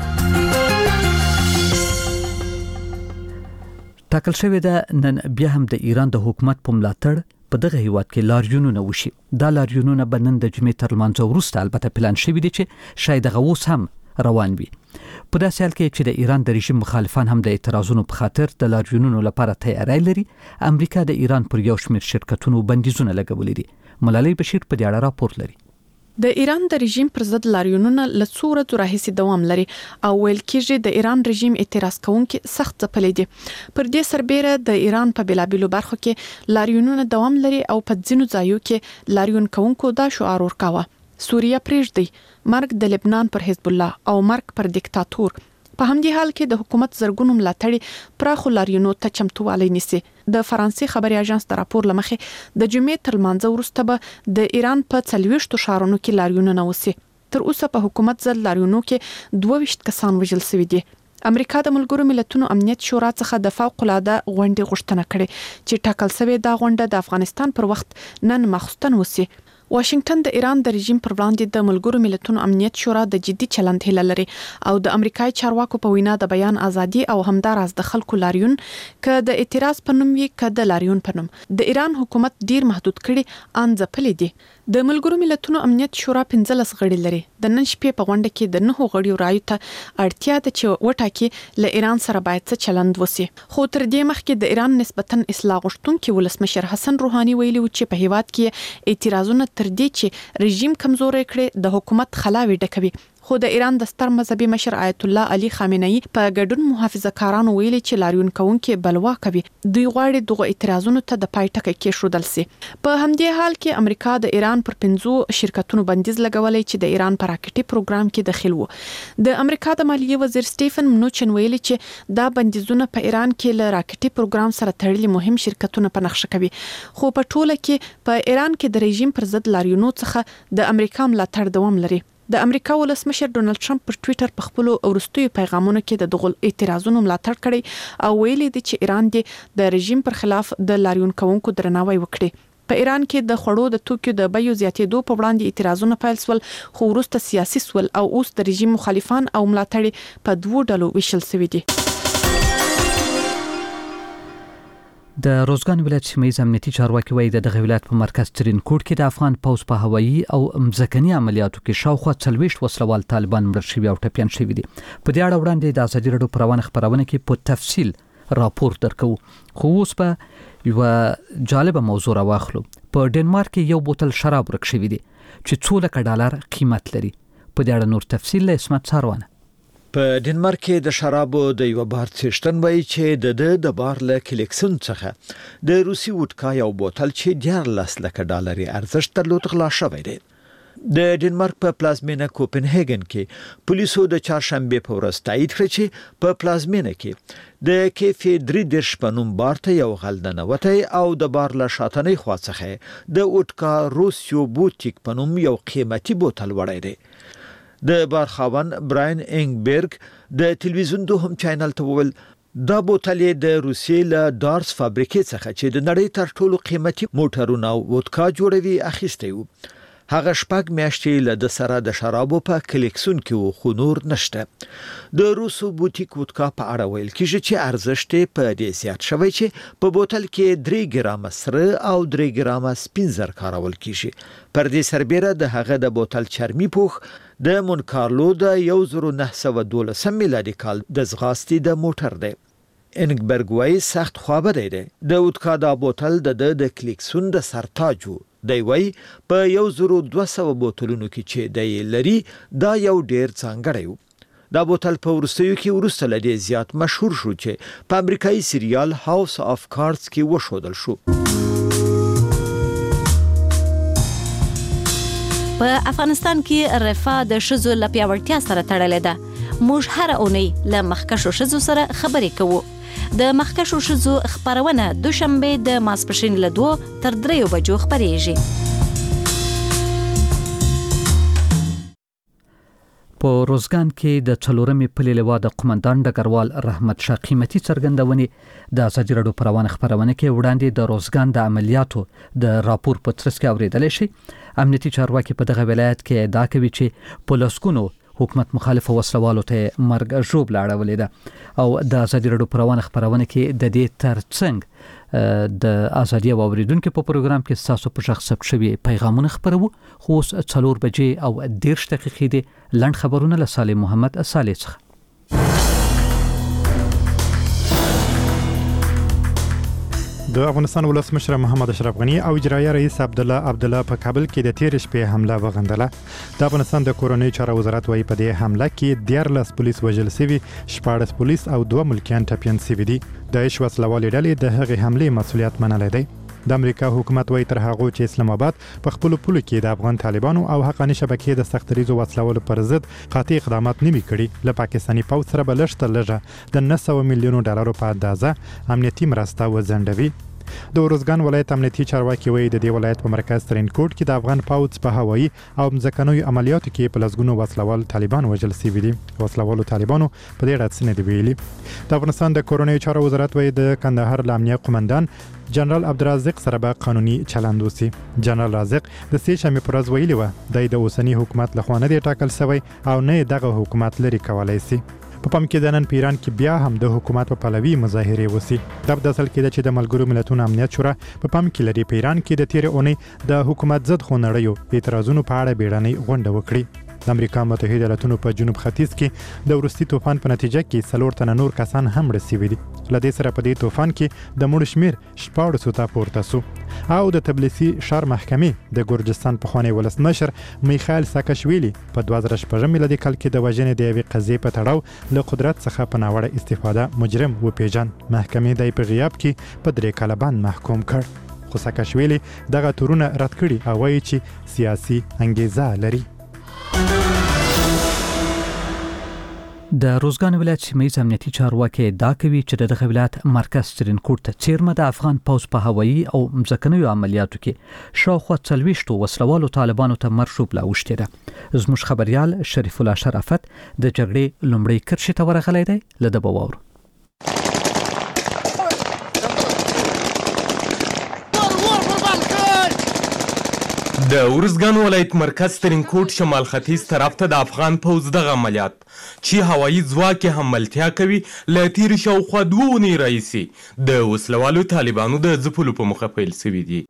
Speaker 1: ټاکل شوې ده نن بیا هم د ایران د حکومت په ملاتړ په دغه هیواد کې لاریونونه وشي. دا لاریونونه به نن د جمعې تر لمانځه وروسته البته پلان شوي دي چې شاید هغه اوس هم روان وي. په داسې حال کې چې د ایران د رژیم مخالفان هم د اعتراضونو په خاطر د لاریونونو لپاره تیاری لري، امریکا د ایران پر یو شمېر شرکتونو بندیزونه لګولي دي. ملالۍ بشیر په دې اړه راپور لري.
Speaker 5: د ایران د رژیم پر ضد لاریونونه له څو ورځو راهیسې دوام لري او ویل کېږي د ایران رژیم اعتراض کوونکي سخت ځپلي دي. پر دې سربېره د ایران په بېلابېلو برخو کې لاریونونه دوام لري او په ځینو ځایو کې لاریون کوونکو دا شعار ورکاوه: سوریه پرېږدئ، مرګ د لبنان پر حزب الله او مرګ پر دیکتاتور. په همدې حال کې د حکومت زرګونو ملاتړي پراخو لاریونو ته چمتووالی نیسي. د فرانسې خبري اژانس د راپور لمخې د جمعې تر لمانځه وروسته به د ایران په 40 ښارونو کې لاریونونه وسي. تر اوسه په حکومت ضد لاریونو کې 22 کسان وژل شوي دي. امریکا د ملګرو ملتونو امنیت شورا څخه د فوق العاده غونډې غوښتنه کړې چې ټاکل شوی دا غونډه د افغانستان پر وخت نن ماخوستن وسي. واشنگټن د ایران د رژیم پر وړاندې د ملګرو ملتونو امنیت شورا د جدي چلند هیله لري او د امریکایي چارواکو په وینا د بیان ازادي او همداراز د خلکو لاریون که د اعتراض په نوم وي که د لاریون په نوم د ایران حکومت ډیر محدود کړي ان ځپلي دي. د ملګرو ملتونو امنیت شورا 15 غړي لري. د نن شپې په غونډه کې د 9 غړیو رایو ته اړتیا ده چې وټاکي له ایران سره باید څه چلند وسی. خو تر دې مخکې د ایران نسبتاً اصلاح غوښتونکي ولسمشر حسن روحاني ویلي و چې په هیواد کې اعتراضونه تر دې چې رژیم کمزوري کړي د حکومت خلاوي ډکوي. خو د ایران د ستر مذهبي مشر آیت الله علي خامنه‌ای په ګډون محافظه کارانو ویلي چې لاریون کوونکي بلوا کوي. دوی غواړي دغه اعتراضونو ته د پای ټکی کېښودل شي. په همدې حال کې امریکا د ایران پر 15 شرکتونو بندیز لګولای چې د ایران پر راکټي پروګرام کې داخل وو. د امریکا د مالیې وزیر سټیفن منوچن ویلي چې دا بندیزونه په ایران کې له راکټي پروګرام سره تړلي مهم شرکتونه په نقشه کوي. خو په ټوله کې په ایران کې د رژیم پر ضد لاریونونو څخه د امریکا ملاتړ دوام لري. د امریکا ولسمشر ډونالد ټرمپ پر ټوئیټر په خپل وروستیو پیغامونو کې د دغه اعتراضونو ملاتړ کړی او ویلي دی چې ایران د رژیم پر خلاف د لاریون کوونکو درناوی وکړي. په ایران کې د خړو د توکو د بیو زیاتېدو په وړاندې اعتراضونه پیل شول، خو وروسته سیاسي شول او اوس د رژیم مخالفان او ملاتړي په دوه ډلو ویشل شوي دي.
Speaker 1: د روزګان ولایت سیمه امنیتي چارواکي وایي د دغه ولایت په مرکز ترینکوټ کې د افغان پوځ په هوایي او مځکني عملیاتو کې شاوخوا 40 وسلوال طالبان مړ شوي او ټپيان شوي دي. په دې اړه وړاندې د ازادي راډیو پروانه خبرونه کې په تفصیل راپور درکو. خو اوس په یو جالبه موضوع راواخلو. په ډنمارک کې یو بوتل شراب ورک شوی دی چې $200 قیمت لري. په دې اړه نور تفصیل له اسمت ساروانه.
Speaker 17: په ډنمارک کې د شرابو د یو بار څښتن وایي چې د بار له کلیکسون څخه د روسي وډکا یو بوتل چې $14,00,000 ارزښت درلود غلا شوی دی. د ډنمارک په پلازمینه کوپنهاګن کې پولیسو د چهارشنبه په ورځ تایید کړ چې په پلازمینه کې د کیفې 3 په نوم بار ته یو غل ننوتی او د بار له شاتنۍ خوا څخه د وډکا روسیو بوتیک په نوم یو قیمتي بوتل وړی دی. د بار خاوند براین انګبرګ د تلویزیون دوهم چینل ته وویل دا بوتل د روسیې له دارس فابریکې څخه چې د نړۍ تر ټولو قیمتي موټرونه وودکا جوړوي اخیستی وو. هغه شپږ میاشتې له د سره د شرابو په کلیکسون کې وو خو نور نشته. د روسو بوتیک وودکا په اړه ویل کېږي چې ارزښت په دې زیات شوی چې په بوتل کې 3 ګرامه سره او 3 ګرامه سپین زر کارول کېږي. پر دې سربېره د هغه د بوتل چرمي پوښ د مونکارلو د 1912 میلادي کال د زغاستې د موټر دی. انګبرګ وایي سخت خوابدی دی. د وودکا دا بوتل د کلیکسون د سرتاجو دی وایي په 1200 بوتلونو کې چې دی لري دا یو ډیر ځانګړی و. دا بوتل په وروستیو کې وروسته له دې زیات مشهور شو چې په امریکایي سریال هاوس اف کارډز کې وښودل شو.
Speaker 8: په افغانستان کې رفاه د ښځو له پیاوړتیا سره تړلې ده. موږ هره اونۍ له مخکښو ښځو سره خبرې کوو. د مخکښو ښځو خپرونه دوشنبه د ماسپښین له 2 تر 3 بجو خپرېږي.
Speaker 1: په روزګان کې د څلورمې پلې لوا د قومندان ډګروال رحمت شاه قیمتي څرګندونې د ازادي راډیو په روانه خبرونه کې وړاندې د روزګان د عملیاتو د راپور په ترڅ کې اوریدل شي. امنیتي چارواکي په دغه ولایت کې ادعا کوي چې پولیسونو حکومت مخالف وسلوالو ته مرګ ژوبله اړولې ده او د ازادي راډیو په روانه خبرونه کې د دې ترڅنګ د ازادي او اوریدونکو په پروګرام کې تاسو په شخص ثبت شوی پیغامونه خبرو. خو 4 بجې او 10 دقیقې د لند خبرونه له صالح محمد صالح څخه.
Speaker 2: د افغانستان ولسمشر محمد اشرف غنی او اجرایه رئیس عبدالله په کابل کې د تیر شپې حمله وغندله. د افغانستان د کورنۍ چارو وزارت وايي په دې حمله کې 14 پولیس وژل شوي، 14 پولیس او 2 ملکیان ټپیان شوي دي. د عیش وسلوالې ډلې د هغې حملې مسؤلیت منلی دی. د امریکا حکومت وايي تر هغه چې اسلام آباد په خپل پولو کې د افغان طالبانو او حقاني شبکې د سختریزو وسلوالو پر ضد قاطع اقدامات نه کړي، له پاکستاني پوځ سره بلشت لږه د 900 میلیونو ډالرو په اندازه امنیتي مرسته وزندوي. د روزګان ولایت امنیتي چارواکي وایي د دې ولایت په مرکز ترینکوټ کې د افغان پوځ په هوایي او ځمکنیو عملیاتو کې په لسګونو وسلوال طالبان وژل شوي دي. وسلوالو طالبانو په دې اړه څه نه دي ویلي. د افغانستان د کورنۍ چارو وزارت وایي د کندهار امنیه قومندان جنرال عبدالرزاق سره به قانوني چلند وسی. جنرال رازق د سې شنبې پر ورځ ویلي و د اوسنی حکومت له خوا نه دی ټاکل شوی او نه دغه حکومت لري کولای شي. په پام کې د نن پیران کې بیا هم د حکومت په پلوي مظاهره وسی. د اصل کې د چې د ملګرو ملتونو امنیت شورا په پام کې لري پیران کې د تیر اونۍ د حکومت ضد خونړیو اعتراضونو په اړه بیړنۍ غونډه وکړي. د امریکا متحده ایالاتونو په جنوب ختیځ کې د ورستي طوفان په نتیجه کې 4 تنه نور کسان هم مړه شوي دي. له دې سره په دې طوفان کې د مړو شمیر 14 ته پورته شو. او د تبلیسي ښار محکمې د ګورجستان پخوانی ولسمشر میخائیل ساکاشویلی په 2014 میلادي کال کې د وژنې د یوې قضیې په تړاو له قدرت څخه په ناوړه استفاده مجرم وپیژن. محکمې د په غیاب کې په 3 کاله باندې محکوم کړ. خو ساکاشویلی دغه تورونه رد کړي او وایي چې سیاسي انګیزه لري.
Speaker 1: د روزګان ولایت سیمه‌یز امنیتي چارواکي ادعا کوي چې دغه ولایت مرکز ترینکوټ ته څیرمه د افغان پوځ په هوایي او ځمکنیو عملیاتو کې شاوخوا 40 وسلوالو طالبانو ته مرشوب لا وشته ده. زموږ خبريال شریف الله شرافت د جګړې لومړی کرښې ته ورغلی دی. لده بواور
Speaker 18: د ورزګان ولایت مرکز ترینکوټ شمال ختیځ طرف ته د افغان پوځ دغه عملیات چې هوایي ځواک یې حملتیا کوي له تیر شاوخوا 2 اونۍ راهیسې د وسلوالو طالبانو د ځپلو په موخه پیل شوي دي.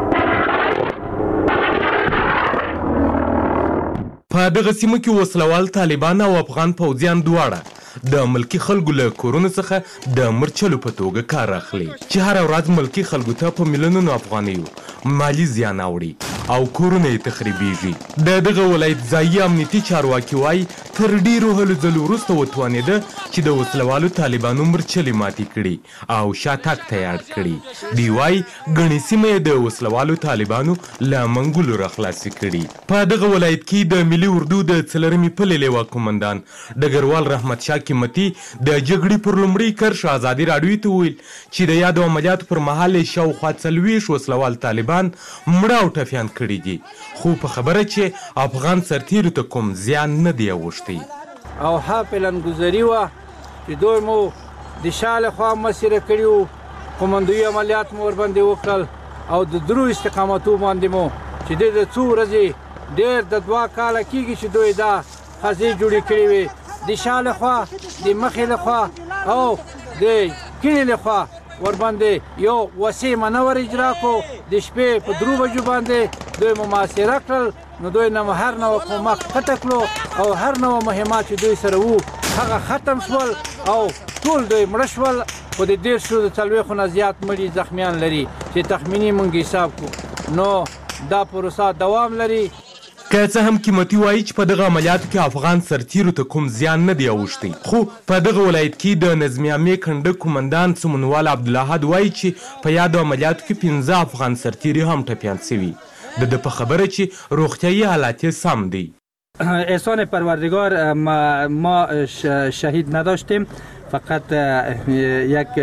Speaker 18: په دغه سیمه کې وسلوال طالبان او افغان پوځیان دواړه د ملکی خلکو له کورونو څخه د مرچلو په توګه کار اخلي چې هر ورځ ملکی خلکو ته په میلیونونو افغانیو مالی زیان اوړي او کورونه یې تخریبیږي. د دغه ولایت ځایي امنیتي چارواکي وایي تر ډیرو هلو ځلو وروسته وتوانېده چې د وسلوالو طالبانو مرچلې ماتې کړي او شاتګ ته یې اړ کړي. دوی وایي ګڼې سیمه یې د وسلوالو طالبانو له منګولو راخلاصې کړي. په دغه ولایت کې د ملي اردو د 4مې پلې لوا قومندان ډګروال رحمت شاه قیمتي د جګړې پر لومړي کرښه ازادي راډیو ته ویل چې د یادو عملیاتو پر مهال شاوخوا 40 وسلوال طالبان مړه او ټپیان کړي دي، خو په خبره چې افغان سرتیرو ته کوم زیان نه دی اوښتی.
Speaker 6: او ها پلانګذري وه چې دوی مو د شاله خوا مسیره کړي وو، قومندوي عملیات مو ورباندې وکړل او د درو استقامتو باندې مو چې د 2 ورځې ډېر د 2 کاله کېږي چې دوی دا خزې جوړې کړې وې د شاله خوا د مخې له خوا او د کلي له خوا ورباندې یو وسیع منور اجرا کو. د شپې په 3 بجو باندې دوی محاصره کړل، نو دوی نه هر نوع کومک قطع کړو او هر نوع مهمات چې دوی سره وو هغه ختم شول او ټول دوی مړه شول. خو د 140 نه زیات مړي زخمیان لري چې تخمینی مونږ حساب کو، نو دا پروسه دوام لري.
Speaker 18: که څه هم قیمتي وایي چې په دغه عملیاتو کې افغان سرتیرو ته کوم زیان نه دی اوښتی، خو په دغه ولایت کې د نظمیه عامې کنډک قومندان سمونوال عبدالاحد وایي چې په یادو عملیاتو کې 15 افغان سرتیري هم ټپیان شوي. د په خبره چې روغتیايي حالت سم دی.
Speaker 6: احسان پروردگار ما شهید نداشتیم، فقط یک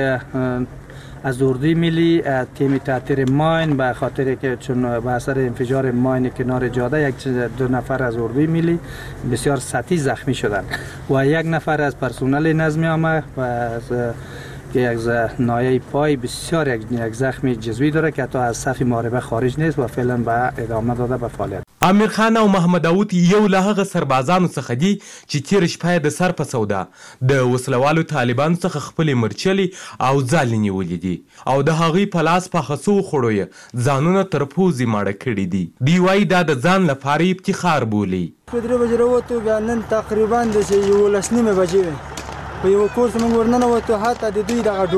Speaker 6: از اردوی ملی تیم تأثیر ماین به خاطر که چون به اثر انفجار ماین کنار جاده یک 2 نفر از اردوی ملی بسیار سطحی زخمی شدند و یک نفر از پرسنل نظامی عامه و که یک نایه پای بسیار یک زخم جزوی داره که حتی از صف محاربه خارج نیست و فعلا به ادامه داده به فعالیت.
Speaker 18: امیر خان او محمد داوود یو له هغه سربازانو څخه دي چې تیر شپه د سر په سودا د وسلوالو طالبانو څخه خپل مرچلي او ځالې نیولې دي او د هغوی په لاس په خسو خوړو یې ځانونه تر پوزې ماړه کړي دي. دی وایي دا د ځان لپاره افتخار بولي.
Speaker 19: په 3 بجې راووتو، بیا نن تقریبا د 11 بجې وې په یو کور څخه موږ ورننوتو، حتی د دوی دغه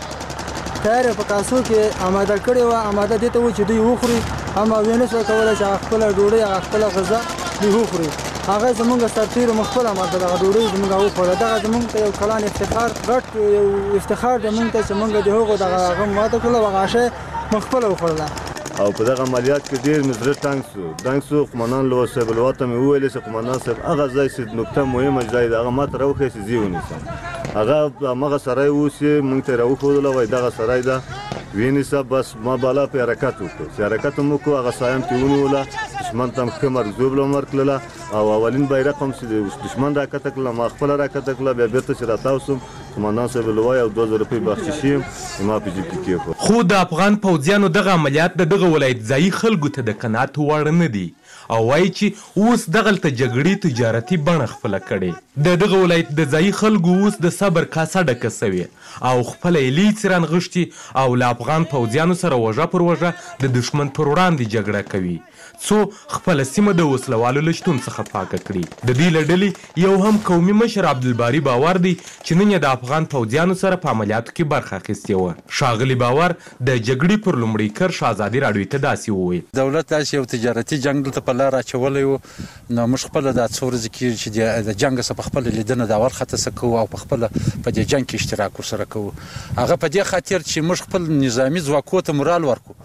Speaker 19: ډوډۍ تیاره په کاسو کې آماده کړې وه، آماده دې ته و چې دوی وخوري، اما ویې نه شوه کولی چې هغه خپله ډوډۍ هغه خپله غذا دوی وخوري. هغه زمونږ سرتېرو مو خپله ماته دغه ډوډۍ زمونږ وخوړه. دغه زمونږ ته یو کلان افتخار، غټ یو افتخار دی مونږ ته چې مونږ د هغو دغه هغه ماته کړله او هغه شی مو خپله وخوړله.
Speaker 20: او په دغه عملیات کې ډېر مې زړه تنګ سو. قمندان لوا صاحب لوا ته مې وویلې چې قمندان صاحب هغه ځای چې نکته مهمه ځای دی هغه ماته راوښیه چې زه یې ونیسم. هغه همغه سرای اوس یې موږ ته یې راوښودله، وایي دغه سرای ده وینیسه. بس ما بالا په حرکت وکړو، چې حرکت هم وکړو هغه سایم ترې ونیوله، دښمن ته هم ښه مرګ هم ورکړله او اولین بیرغ هم چې دښمن راکښته کړله ما خپله راکښته کړله. بیا بېرته چې راتاو سوم قمندان صاحب لوی او 2000 روپۍ بخشش یې ما په جیب کې کېښود.
Speaker 18: خو د افغان پوځیانو دغه عملیات د دغه ولایت ځایي خلکو ته د قناعت وړ نه دي او وایي چې اوس دغلته جګړې تجارتي بڼه خپله کړې. د دغه ولایت د ځایي خلکو اوس د صبر کاسه ډکه سوې او خپله یې لیڅې رانغښتي او له افغان پوځیانو سره وژه پر وژه د دښمن پر وړاندې جګړه کوي څو خپله سیمه د وسلوالو له شتون څخه پاکه کړي. د دې له ډلې یو هم قومي مشر عبدالباري باور دی چې نن یې د افغان پوځیانو سره په عملیاتو کې برخه اخیستې وه. ښاغلي باور د جګړې پر لومړي کرښ ازادي راډیو ته داسې وویل:
Speaker 21: دولت داسې یو تجارتي جنګ دلته په لار اچولی و، نو موږ خپله دا څو ورځې کېږي چې د جنګ څخه په خپله لیدنه دا ورخطه څه کوو او په خپله په دې جنګ کې اشتراک ورسره کوو. هغه په دې خاطر چې موږ خپل نظامي ځواکو ته مورال ورکو.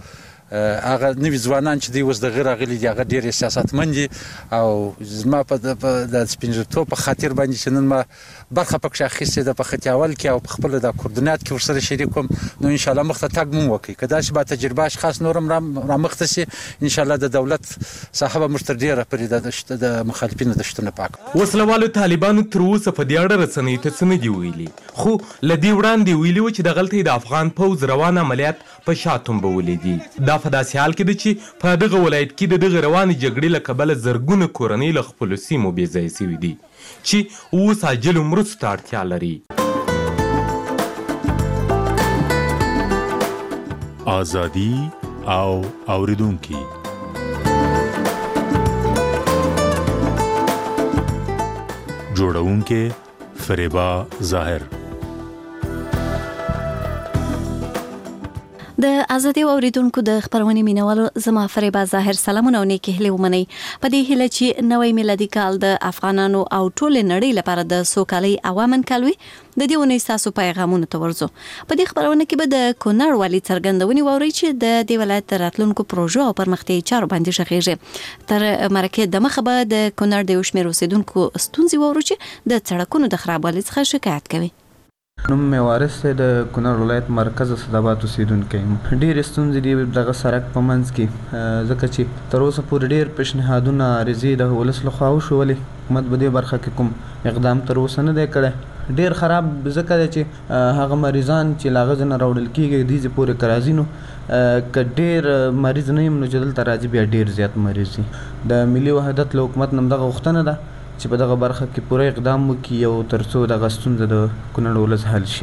Speaker 21: هغه نوي ځوانان چې دوی اوس دغه راغلي دي هغه ډېر سیاستمند دي او زما په د سپینږیرتوب په خاطر باندې چې نن ما برخه پکښې اخیستې ده په خط اول کې او په خپله دا کوردینات کې ورسره شریک وم، نو انشاءالله مخته تګ مو وکړي. که داسې با تجربه اشخاص نور هم رامخته سي انشاءالله د دولت څخه به موږ تر ډېره پورې د مخالفینو د شتونه پاک.
Speaker 18: وسلوالو طالبانو تر اوسه په دې اړه رسنیو ته څه نه دي ویلي، خو له دې وړاندې ویلي وو چې دغلته د افغان پوځ روان عملیات په شا تومبولي دي. دا په داسې حال کې ده چې په دغه ولایت کې د دغه روانې جګړې له کبله زرګونه کورنۍ له خپلو سیمو بې ځایه سوي دي چې اوس عاجلو مرستو ته اړتیا لري.
Speaker 22: ازادي او اوریدونکي جوړونکي فریبا ظاهر.
Speaker 8: د ازادي اوریدونکو د خبرونې مینوالو زما فریبا ظاهر سلامونه او نیکی هیلې ومنئ. په دې هیله چې نوی میلادي کال د افغانانو او ټولې نړۍ لپاره د سوکالۍ او امن کال وي. د دې ونې ستاسو پیغامونو ته ورځو. په دې خبرونه کې به د کونړ والي څرګندونې واورئ چې د دې ولایت د راتلونکو پروژو او پرمختیایي چارو باندې غږیږي. تر مرکې دمخه به د کونړ د یو شمېر اوسېدونکو ستونزې واورو چې د سړکونو د خرابوالي څخه شکایت کوي.
Speaker 23: نوم مې وارث دی، د کونړ ولایت مرکز اسداباد اوسېدونکی یم. ډېرې ستونزې دي دغه سړک په منځ کې، ځکه چې تر اوسه پورې ډېر پیشنهادونه عریضې د ولس لخوا وشو، ولې حکومت په دې برخه کې کوم اقدام تر اوسه نه دی کړی. ډېر خراب ځکه دی چې هغه مریضان چې له هغه ځای نه راوړل کېږي دې ځای پورې که راځي، نو که ډېر مریض نه یم نو چې دلته راځي بیا ډېر زیات مریض دي. د ملي وحدت له حکومت نه همدغه غوښتنه ده چې په دغه برخه کې پوره اقدام وکړي او تر څو دغه ستونزه د کونړ ولس حل شي.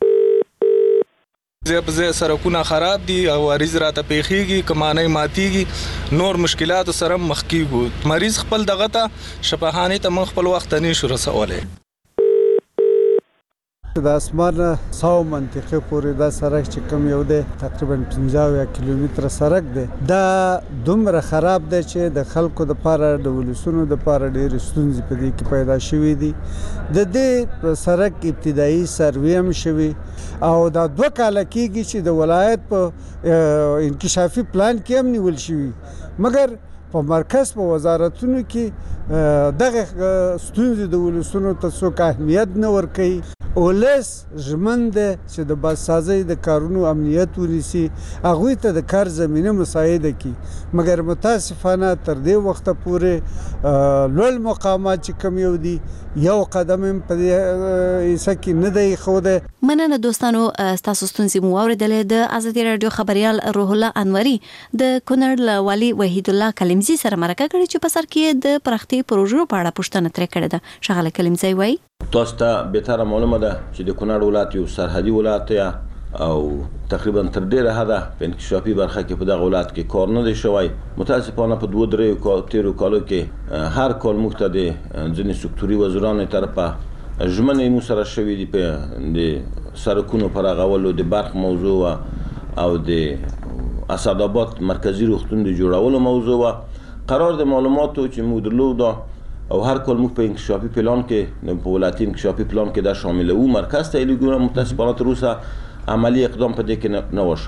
Speaker 24: ځای په ځای سړکونه خراب دي او عریض راته پیښیږي، کمانۍ ماتیږي، نور مشکلاتو سره مخ کیږو. مریض خپل دغه ته شفاخانې ته موږ خپل وخت نه شو رسولی.
Speaker 3: د اسمان 100 منطقه پورې دا سړک چې کوم یو دی تقریبا 15 کیلومتر سړک دی دا دومره خراب دی چې د خلکو د پاره د ولسونو د پاره ډېر ستونزې په دې کې پیدا شوې دي د دې سړک ابتدایي سروې هم شوی او دا 2 کال کېږي چې د ولایت په انکشافي پلان کې هم نیول شوی مګر په مرکز په وزارتونو کې دغه ستونزې د ولسونو ته څوک اهمیت نه ورکوي ولس ژمن دی چې د بازسازۍ د کارونو امنیت ونیسي هغوی ته د کار زمینه مساعده کړي مګر متاسفانه تر دې وخته پورې لوړ مقامات چې کوم یو دي یو قدم هم په دې حصه کې نه دی ایښودی.
Speaker 8: مننه دوستانو ستاسو ستونزې مو واورېدلې. د ازادي راډیو خبریال روح الله انوري د کونړ له والي وحید الله کلیمزي سره مرکه کړې چې په سر کې د پراختیا پروژو په اړه پوښتنه ترې کړې ده. ښاغلی کلیمزي وایي
Speaker 4: تاسو ته بهتره معلومه ده چې د کونړ ولایت یو سرحدي ولایت دی او تقریبا تر ډیره حده په انکشافي برخه کې په دغه ولایت کې کار نه دی شوی. متاسفانه په 2-3 تیرو کالو کې هر کال موږ ته د ځینې سکتوري وزیرانو طرفه ژمنې مو سره شوي دي په د سړکونو په رغولو د برق موضوع او د اسداباد مرکزی روغتون د جوړولو موضوع قرار د معلوماتو چې موږ درلوده او هر کال موږ په انکشافي پلان کې په ولایتي انکشافي پلان کې دا شامل وو مرکز ته لیږو متاسفانه تر اوسه عملی اقدام په دې کې نه و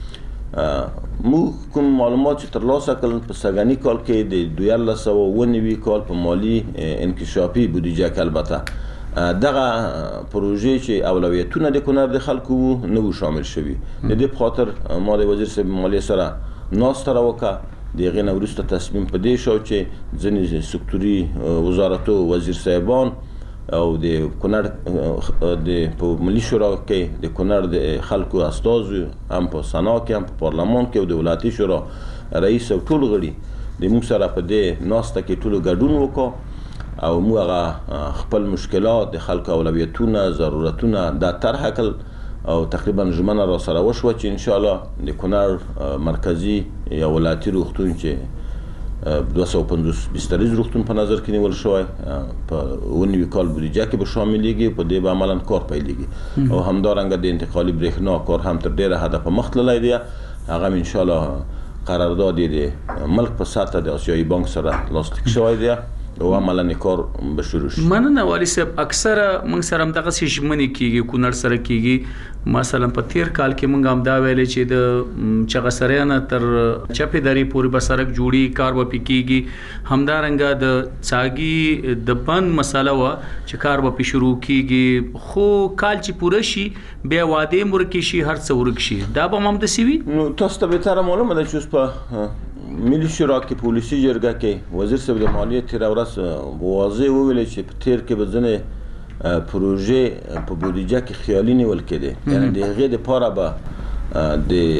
Speaker 4: شوی. موږ کوم معلومات چې ترلاسه کړل په سږني کال کې د 2019 کال په مالی انکشافي بودیجه کې البته دغه پروژې چې اولویتونه د کونړ د خلکو نه وو شامل شوي. د دې په خاطر ما د وزیر صاحب مالیې سره ناسته راوکړه. د هغې نه وروسته تصمیم په دې شو چې ځینې سکتوري وزارتو وزیر صاحبان او د کونړ د په ملي شورا کې د کونړ د خلکو استازو هم په سنا کې هم په پارلمان کې او د ولایتي شورا رئیس او ټول غړي د موږ سره په دې ناسته کې ټولو ګډون وکړو او موږ هغه خپل مشکلات د خلکو اولویتونه ضرورتونه دا طرحه کړل او تقریبا ژمنه را سره وشوه چې ان شاء الله د کونړ مرکزی یا ولایتي روغتون چې 250 بستریز روغتون په نظر کې نیول شوی په 19 کال بودیجه کې به شاملېږي په دې به عملاً کار پیلېږي او همدارنګه د انتقالي برېښنا کار هم تر ډېره حده په مخ تللی دی. هغه ان شاء الله قرارداد د ملک په سطح د آسیایي بانک سره لاسلیک شوی دی او عملاً کار به شروع شي.
Speaker 7: مننه والي صاحب. اکثره موږ سره هم دغه ژمنې کیږي کونړ سره کیږي. مثلا په تیر کال کې موږ هم دا ویلې چې د چغسریانه تر چپې درې پورې به سړک جوړي کار به کیږي. همدارنګه د څاګي د بند مسله وه چې کار به شروع کیږي خو کال چې پوره شي بیا وعدې ورکې شي هر څه ورک شي. دا به هم همداسې وي؟
Speaker 4: نو تاسو ته بهتره معلومه ده چې اوس په ملي شورا کې پولیسي جرګه کې وزیر صاحب د مالیې تېره ورځ واضح وویلې چې په تیر کې به ځینې پروژې په بودیجه کې خیالي نیول کېدې یعنې د هغې دپاره به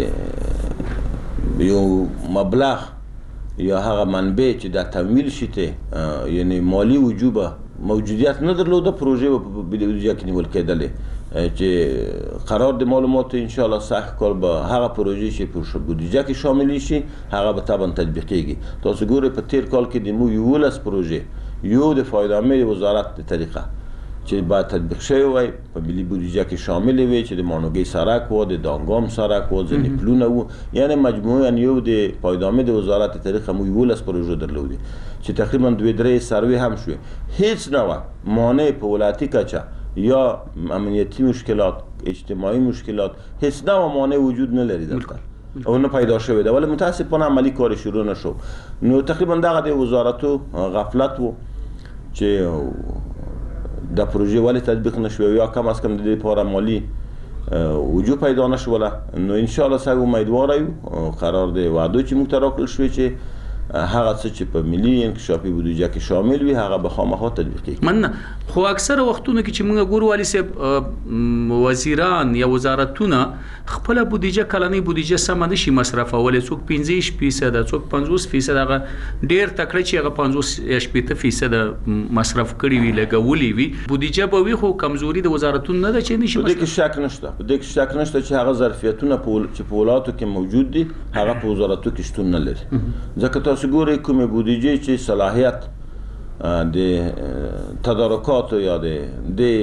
Speaker 4: د یو مبلغ یا هغه منبع چې دا تمویل شي ته یعنې مالي وجوبه موجودیت نه درلوده پروژې به په بودیجه کې نیول کېدلې چې قرار د معلوماتو ان شاء الله سخت کال به هغه پروژې چې په بودیجه کې شامل شي هغه به طبعا تطبیقېږي. تاسو ګورئ په تیر کال کې د مو 11 پروژې یو د فایده‌مند وزارت د طریقه چې باید تطبیق شوی وای په ملي بودیجه کې شامل وي چې د مانوګي سړک و د دانګام سړک و ځینې پلونه وو یعنی مجموعاً یو د پایدامه د وزارت طریقه مو 11 پروژې درلودي چې تقریبا 2-3 سروې هم شوې. هیڅ نه و مانع په ولایتي کچه یا امنیتی مشکلات اجتماعی مشکلات هیڅ نه و مانع وجود نه لري دلته او نه پیدا شوی ده ولی متاسفانه عملی کار شروع نشو. نو تقریبا دغه د وزارتو غفلت وو چې دا پروژه ولی تطبیق نشوه یا کم از کم د دې لپاره مالی وجود پیدا نشوله. نو ان شاء الله سګ امیدوار یو قرار دی وعده چې موږ ته راکړل شوی چې هغه څه چې په ملي انکشافي بودیجه کې شامل وي هغه به خامخا تطبیق کیږي.
Speaker 7: مننه. خو اکثره وختونه کې چې موږ ګورو والي صاحب وزیران یا وزارتونه خپل بودیجه کلنۍ بودیجه سم نشي مصرفولای. څوک 15% څوک 50% هغه ډیر تکړه چې هغه 50% مصرف کړي وي لګولي وي بودیجه به وي خو کمزوري د وزارتونو نه ده چې نشي
Speaker 4: مصرف. د دې شک نشته چې هغه ظرفیتونه چې په ولایتو کې موجود دي هغه په وزارتو کې شتون نه لري. ځکه تاسو ګورئ کومه بودیجه چې صلاحیت د تدارکات یا د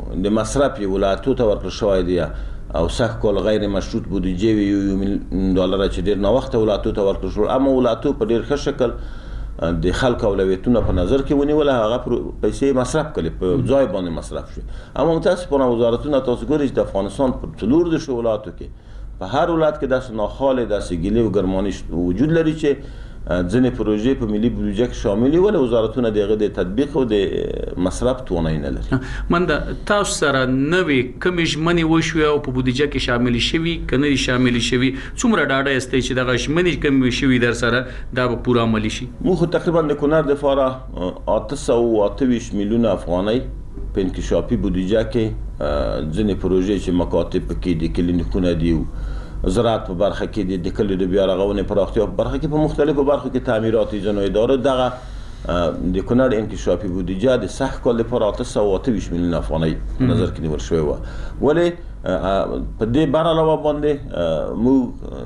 Speaker 4: د مصرف ولایتو ته ورکړل شوی دی او سخت کول غیر مشروط بودجه وي $1 ملیون چې ډیر نه وخت ولایتو ته ورکړل شو اما ولایتو په ډیر ښه شکل د خلکو اولویتونه په نظر کې ونیول هغه پیسې مصرف کړي په ځای باندې مصرف شو اما متاسفانه وزارتونه تاسو ګورئ چې د افغانستان په څلور د ولایتو کې په هر ولایت کې داسې ناخواله داسې ګیلې او ګرماني وجود لري چې ځینې پروژې په ملي بودجه کې شامل وي ولې وزارتونه دغه د تطبیق او د مصرف توانایي نه لري
Speaker 7: من د تاسو سره نوې کمې ژمنې وشوې او په بودجه کې شامل شوي کنه شامل شوي څومره ډاډه استئ چې دغه ژمنې کمې شوي در سره دا به پوره عملي شي
Speaker 4: مو خو تقریبا د کونړ د فاره 828 میلیون افغانۍ په انکشافي بودجه کې ځینې پروژې چې مکاتب کې د کلینیکونه دی زراعت په برخه کې د کلیو د بیا رغونې پراختیا په برخه کې په مختلفو برخو کې تعمیرات ځینو ادارو دغه د کونړ انکشافي بودجه د سخت کال لپاره 828 میلیون افغانۍ نظر کې نیول شوی و ولې په دې بار علاوه باندې مو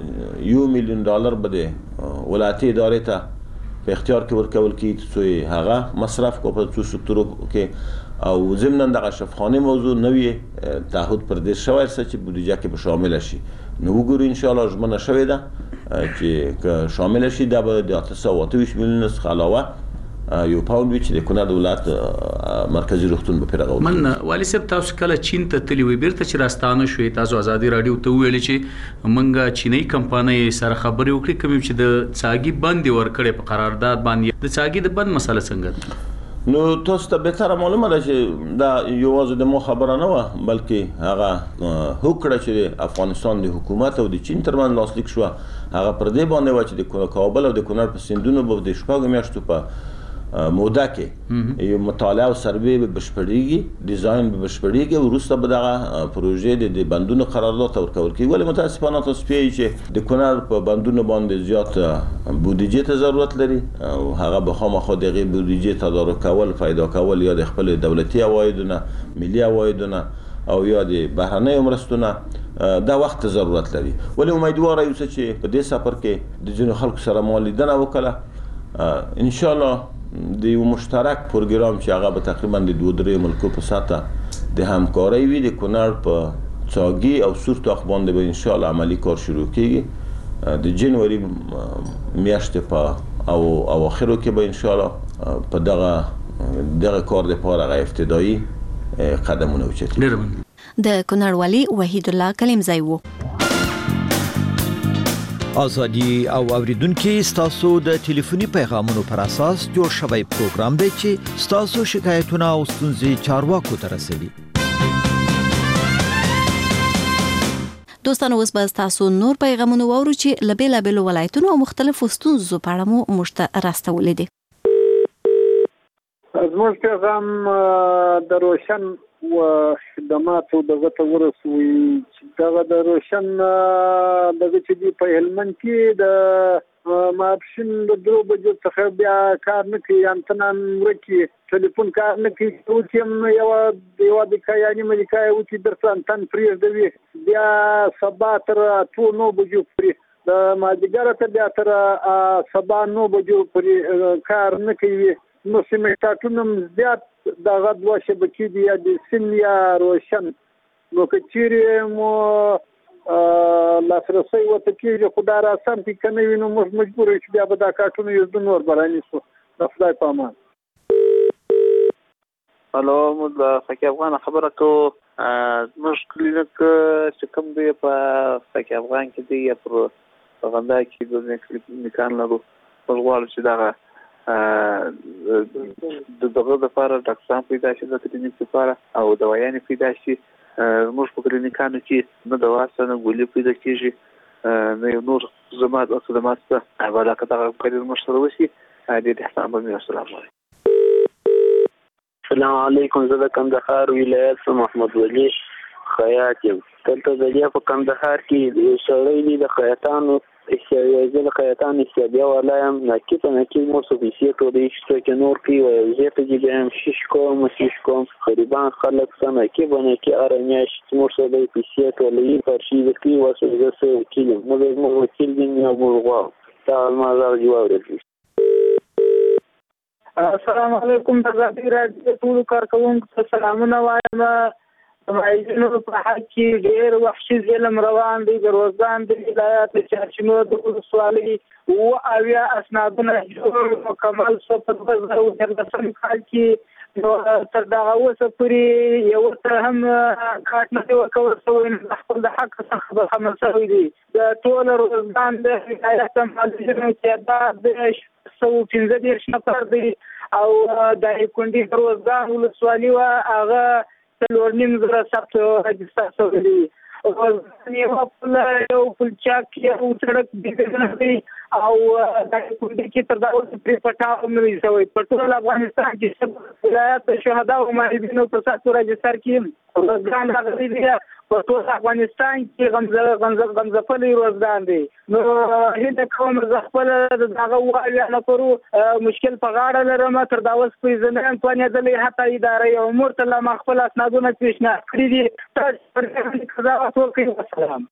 Speaker 4: $1 ملیون به د ولایتي ادارې ته په اختیار کې ورکول کیږي چې هغه مصرف کو په څو سکتورو کې او ضمن دغه شفاخانه موضوع نوې تعهد پر دې شوی چې بودجه کې به شامل شي نو وګورئ ان شاء الله ژمنه شوې ده چې شامل شي د 828 میلیون څخه علاوه یو پاوند چې د کونړ ولایت مرکزی روغتون په پیغام
Speaker 7: من والی صاحب تاسو کله چین ته تللی وي بیرته چې راستانه شوي تاسو ازادي رادیو ته ویل چې منګه چینی کمپنۍ سره خبرې وکړي کوم چې د څاګي بند ورکړي په قرارداد باندې د څاګي د بند مسله څنګه
Speaker 4: نو تاسو ته به تر معلومه ده چې دا یوازې د مو خبره نه و بلکې هغه هوکړه چې افغانستان د حکومت او د چین ترمن لاسلیک شو هغه پر دې باندې و چې د کابل او د کونړ په سیندونو به د شپږ میاشتو په موده کې یو مطالعه او سروې به بشپړیږي ډیزاین به بشپړیږي او وروسته به دغه پروژې د بندونو قرارداد ورکول کیږي ولې متاسفانه تاسو پیږئ چې د کونړ په بندونو باندې زیات بودجه ته ضرورت لري او هغه به خامخا دغه بودجه تدارک کول پیدا کول یا د خپل دولتي عوایدونه ملي عوایدونه او یا د بهرنۍ مرستونه دا وخت ضرورت لري ولې امیدوار یو چې په دې سفر کې د ځینو خلکو سره مو لیدنه وکړه ان شاء الله د یو مشترک پروګرام چې هغه به تقریبا د 2-3 ملکو په سطح د همکارۍ وي د کونړ په څاګي او سورتاخ باندې به ان شاء الله عملی کار شروع کیږي د جنوري میاشتې په او اواخرو کې به ان شاء الله په دغه کار لپاره غو ابتدایي قدمونه اوچتي
Speaker 8: د کونړ والی وحید الله کلیمزی وو
Speaker 17: ازادي او اوریدونکو ستاسو د ټلیفوني پیغامونو پر اساس جوړ شوی پروګرام دی چې ستاسو شکایتونه او ستونزې چارواکو ته رسوي.
Speaker 8: دوستانو اوس به تاسو نور پیغامونه وورو چې لبیل ولایتونو او مختلفو ستونزو په اړه مو مشته راستولې دي.
Speaker 9: زموږ پیغام د روشن و خدماتو دغه ته ورسوي چې دغه د روشن دغه چې دی په هلمند کې د ماپښین د 2 بجو څخه بیا کار نه کوي انتنان ورکی ټلیفون کار نه کوي او چې یو د کایاني ملکای او چې درته انتن پریږدوي بیا سبا تر 2 بجو پری د ماجګر ته بیا تر سبا 9 بجو پری کار نه کوي نو سیمټاتونم زیات دغه دوه شبکې دي د سن یا روشن نو کچېره مو لاسرسي وته کېږي خو دا راسم کې کنه وینو مجبور یو چې بیا به دا کارتونه یو د نور برانی سو د خدای په امان.
Speaker 10: هلو موږ د فقيه افغان خبره کوو زموږ کلینیک چې کوم دی په فقيه افغان کې دی یا پر غندا کې د کلینیکان لرو په غواړو چې دا د دغه لپاره ډاکټران پیدا شي د کلینیک لپاره او دوايانې پیدا شي موږ په کلینیکانو کې نه دوا سره ګولې پیدا کیږي نه یو نور زمات او خدمات ته علاقه دغه کړي مشوره وشي د احسان بن السلام علیکم.
Speaker 11: السلام علیکم زه د کندهار ولایت محمد ولی خیاط یم. دلته د دې په کندهار کې یو سړی د خیاطانو استعداد خیاطان استعداد ولایم نکته مو سوفیسیه ټول شته چې نور کې وي زه ته جیم شش کوم خریبان خلک سمه کې باندې کې ارمیاش مور سره د پیسې ټول یې پرشي د کې واسه د سه کېلم مو وکیل دی نو ورغوا تا ما راځي وره.
Speaker 9: السلام علیکم د ازادي رادیو ټول کارکونکو ته سلامونه وایم. معیدینو په حق کې ډېر وحشي ظلم روان دی. د روزګان د ولایت د چارچینو د ولسوالۍ اویا اسنادونه جوړ مکمل شو په 2013 کال کې. نو تر دغه اوسه پورې یو څه هم کاټ نه دی ورکول شوی، خپل د حق څخه برخمن شوی دی. د ټول روزګان د ولایت معلوماتو تعداد د 115 نفر دی او د کونډې روزګان ولسوالۍ هغه 4.5 ثبت رجسټر شوی دی. یو پلچاک یو سړک دی او د کونډې کې تر دا اوسه پرې پټاو نه وي شوی. په ټول افغانستان کې ولایت شهدا او معیدینو په ساتو رجسټر کې روزګان راغلی دی. په ټول افغانستان کې غمزفلی روزګان دی. نو هیله کوم زه خپل دغه وایي نفرو مشکل په غاړه لرم. تر دا اوسه پورې زه نه یم توانېدلی حتی ادارې امور ته لا ما خپل اسنادونه پیشنهاد کړي دي. تاسو پرې قضاوت وکړئ. والسلام.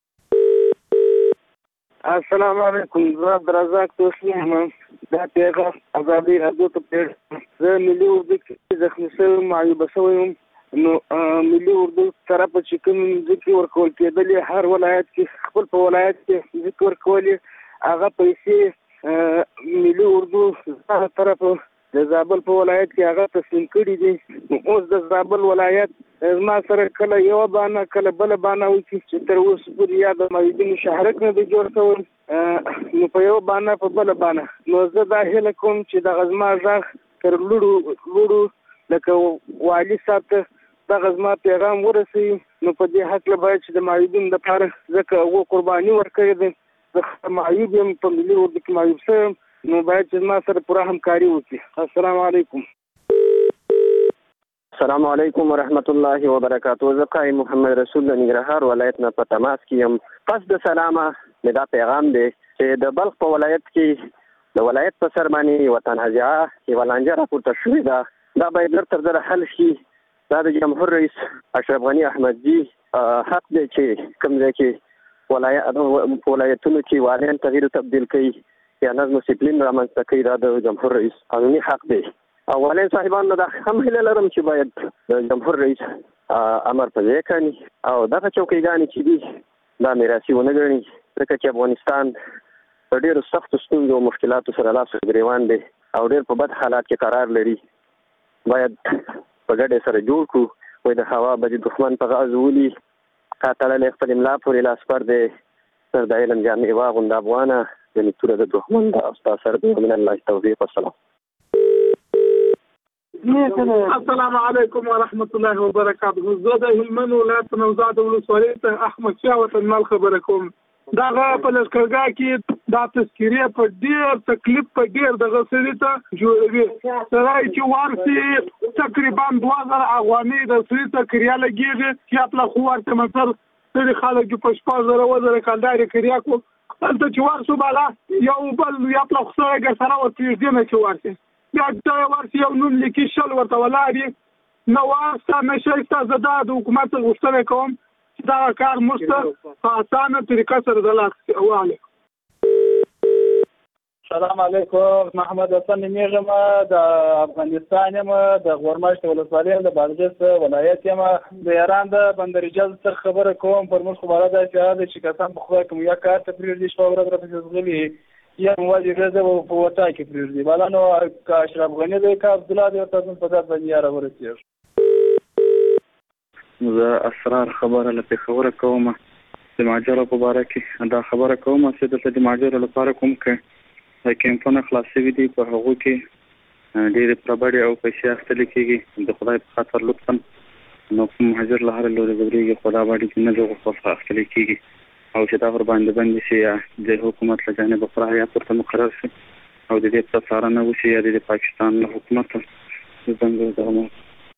Speaker 12: السلام علیکم. زه عبدالرزاق توسی یم. دا پیغام ازادي راډیو ته پیښ. زه ملي اردو کې زخمي شوی معیوبه شوی یم. نو ملي اردو طرف چې کوم ذکر ورکول کېدلې هر ولایت کې خپل په ولایت کې ذکر ورکولې هغه پیسې ملي اردو طرف د زابل په ولایت کې هغه تسلیم کړي دي. اوس د زابل ولایت ما سره کله یو بانه کله بل بانه وکړي چې تر اوسه پورې یا د معیدینو شهرک نه دی جوړ شوی. نو په یو بانه په بل بانه نو زه دا هیله کوم چې د غزما غږ تر لوړو لکه والي صاحب ته دغه زما پیغام ورسوي. نو په دې هکله باید چې د معیوبینو لپاره ځکه و قرباني ورکړې ده. زه معیوب یم، په ملي اردو کې معیوب شوی یم. نو باید چې زما سره پوره همکاري وکړي. السلام علیکم.
Speaker 13: السلام علیکم ورحمت الله وبرکاته. زه قایم محمد رسول د ننګرهار ولایت نه په تماس کې یم. پس د سلامه مې دا پیغام دی چې د بلخ په ولایت کې د ولایت په سر باندې وطن هزیعه یوه لانجه راپورته شوې ده. دا باید لږ تر زره حل شي. دا د جمهور رئیس اشرف غني احمدزي حق دی چې کوم ځای کې ولایتونو کې والیان تغییر تبدیل کوي یا نظم و ډسپلین رامنځته کوي. دا د جمهور رئیس قانوني حق دی. او والین صاحبانو دا هم هیله لرم چې باید د جمهور رئیس امر په ځای کړي او دغه چوکیګانې چې دي دا میراثي ونه ګڼي، ځکه چې افغانستان په ډېرو سختو ستونزو او مشکلاتو سره لاس ګریوان دی او ډېر په بد حالات کې قرار لري. باید په ګډه سره جوړ کړو. وایي د هوا به د دښمن په غاز ولي تړلی خپل املا پورې لاس پر دی سر د علم جامع واغوند افغانه یعنې توره د دښمن ده او ستا سر دی. من الله توفیق. والسلام.
Speaker 14: السلام علیکم ورحمت الله وبرکاته. زه د هلمند ولایت نوزاد ولسوالۍ ته احمد شاه وطنمل خبره کوم. دغه په لښکرګاه کې دا تذکیرې په ډېر تکلیف په ډېر دغه سړي ته جوړوي. سړی چې ورسي تقریبا 2000 افغانۍ د سړي ته کریا لګېږي چې خپله خو ورته مثل سړي خلک په 6000 کلدارې کریا کړو. هلته چې ورسو بالا یو بل یا خپله خو سړی سره ورپرېږدي نه چې ورسي بیا ته ورسي یو نوم لیکي شل ورته ولاړ یې نه واسته نه شایسته. زه دا د حکومت غوښتنه کوم دا کار مشته په اسانه طریقه سره د لاس واله.
Speaker 15: سلام علیکم. محمد حسن میغم د افغانستان یم، د غورمشت ولسوالۍ د بادغیس ولایت یم. د ایران د بندرجل تر خبره کوم پر موږ خبره ده چې کسان په خدای کوم یا کار ته پریږدي شپه ورځ راپسې ځغلي یا موازي ورځ په وطا کې پریږدي. بالا نو که اشرف غني دی که عبدالله دی ورته په ذات باندې یاره ورسېږي.
Speaker 25: زه اسرار خبره له پېښوره کوم د مهاجرو په باره کې. دا خبره کوم چې دلته د مهاجرو لپاره کوم د کیمپونه خلاص شوي دي، په هغو کې ډېرې پربړې او پیسې اخیستل کېږي. د خدای په خاطر لطفا نو کوم مهاجر له هره لورې ځورېږي خو دا باندې چې نه د غوښتل اخیستل کېږي او چې دا ورباندې بندي شي یا د حکومت له جانبه پوره هیات ورته مقرر شي او د دې په څارنه وشي یا د پاکستان له حکومت څخه.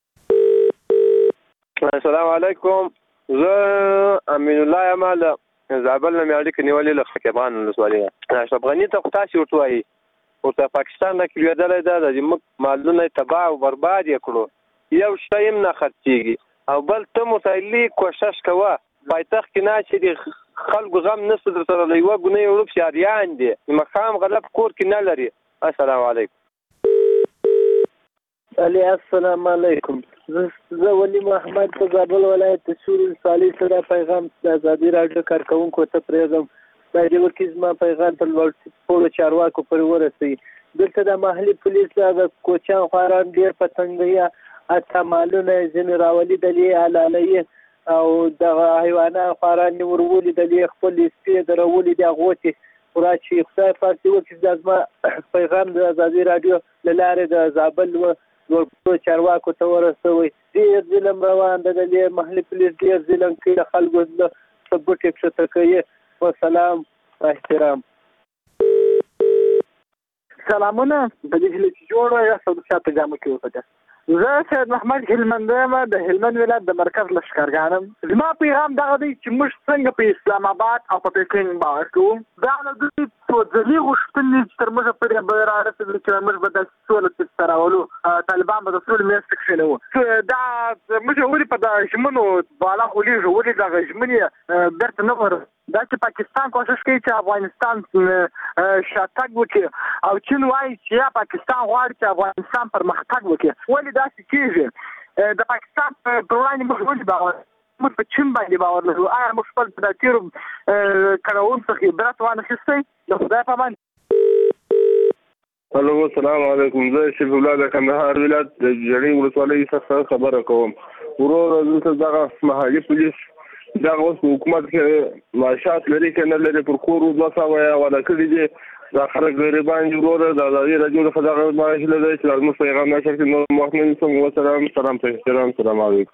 Speaker 26: السلام علیکم. زه امین الله یم له زابل نه مې اړیکې نیولې له خکیبان ولسوالۍ نه. اشرف غني ته خو تاسې ورته وایي ورته پاکستان نه کې لوېدلی ده د زموږ مالونه یې تباه او برباد یې کړو، یو شی هم نه خرڅېږي. او بل ته مسایلي کوشش کوه پایتخت کې نه چې د خلکو غم نشته در سره له یوه ګونۍ وړوب شهریان دي مقام غلب کور کې نه لري. السلام علیکم.
Speaker 27: السلام علیکم.
Speaker 1: زه ولی محمد په زابل ولایت د سور ولسوالۍ سره پیغام د ازادي راډیو کارکونکو ته پرېږدم. دا دې وکړي زما پیغام په ټولو چارواکو پورې ورسوي. دلته د محلي پولیس د کوچیان خواران ډېر په تنګۍ حتی مالونه یې ځینې راولیدلې حلالوي او دغه حیوانات خواران یې ورولېدلې خپل سپي د راولېدې هغو چې پوره چې خدای پاک دې وکړي دا زما پیغام د ازادي راډیو له لارې د زابل ټولو چارواکو ته ورسوي. ډېر ظلم روان ده د محلي پولیس ډېر ظلم کوي د خلکو د ثبوت کښته کوي. والسلام احترام.
Speaker 2: سلامونه په دې هیله چې جوړه یا سوداګر په جامو کې وسته. زه سید محمد هلمند یم د هلمند ولایت د مرکز لشکرګانم. زما پیغام دغه دی چې موږ څنګه په اسلام آباد او په پکین باور کوو. دا له دوی ځلې غوښتنې چې تر موږه پورې به رارسېدلي چې موږ به د سولې څخه راولو طالبان به د سولې میاشتې کښې نه وو. دا موږ ولې په د ژمنو بالا خولېږو ولې دغه ژمنې بېرته نه غواړو. دا چې پاکستان کوشش کوي چې افغانستان شاتګ وکړي او چین وایي چې یا پاکستان غواړي چې افغانستان پرمختګ وکړي. ولې داسې کېږي؟ د پاکستان پر وړاندې موږ ولې باور موږ په چین باندې باور لرو؟ آیا موږ خپل د تېرو کړاوونو څخه عبرت وانخیستی؟ د خدای په امان.
Speaker 5: هلو السلام علیکم. زه شریف الله د کندهار ولایت د جړۍ ولسوالۍ څخه خبره کوم. ورور دلته دغه محلي پولیس دغه اوس په حکومت کې معاشات لري که نه لري پر کور 200 یا واده کړي دي دا خلک غریبان دي. ورور د ازادي راډیو څخه دغه هیله ده چې زموږ پیغام نشر کړي. نور وخت نه نیسم. وسلام. سلام په احترام. سلام علیکم.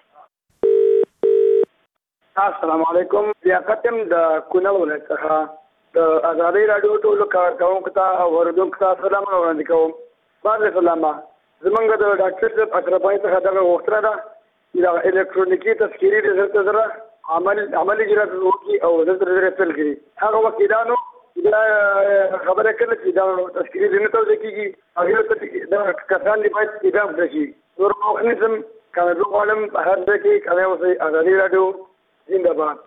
Speaker 2: السلام علیکم. لیاقت یم د کونړ ولایت څخه د ازادي راډیو ټولو کارکوونکو ته او اورېدونکو ته سلامونه وړاندې کوم. بعد سلامه زمونږ د ډاکټر صاحب اشرفي څخه دغه غوښتنه ده چې د الکترونیکي تذکیري رسټ سره عملي اجراءات وکړي او د زړه پیل کړي. هغه وکیلانو دا خبره کړې چې دا تذکیري نه توځي کیږي هغه ته دا کسان دی باید اعدام کړي. نور مخنیزم کانو عالم هر دغه کله اوسې ازادي راډیو زنده باد.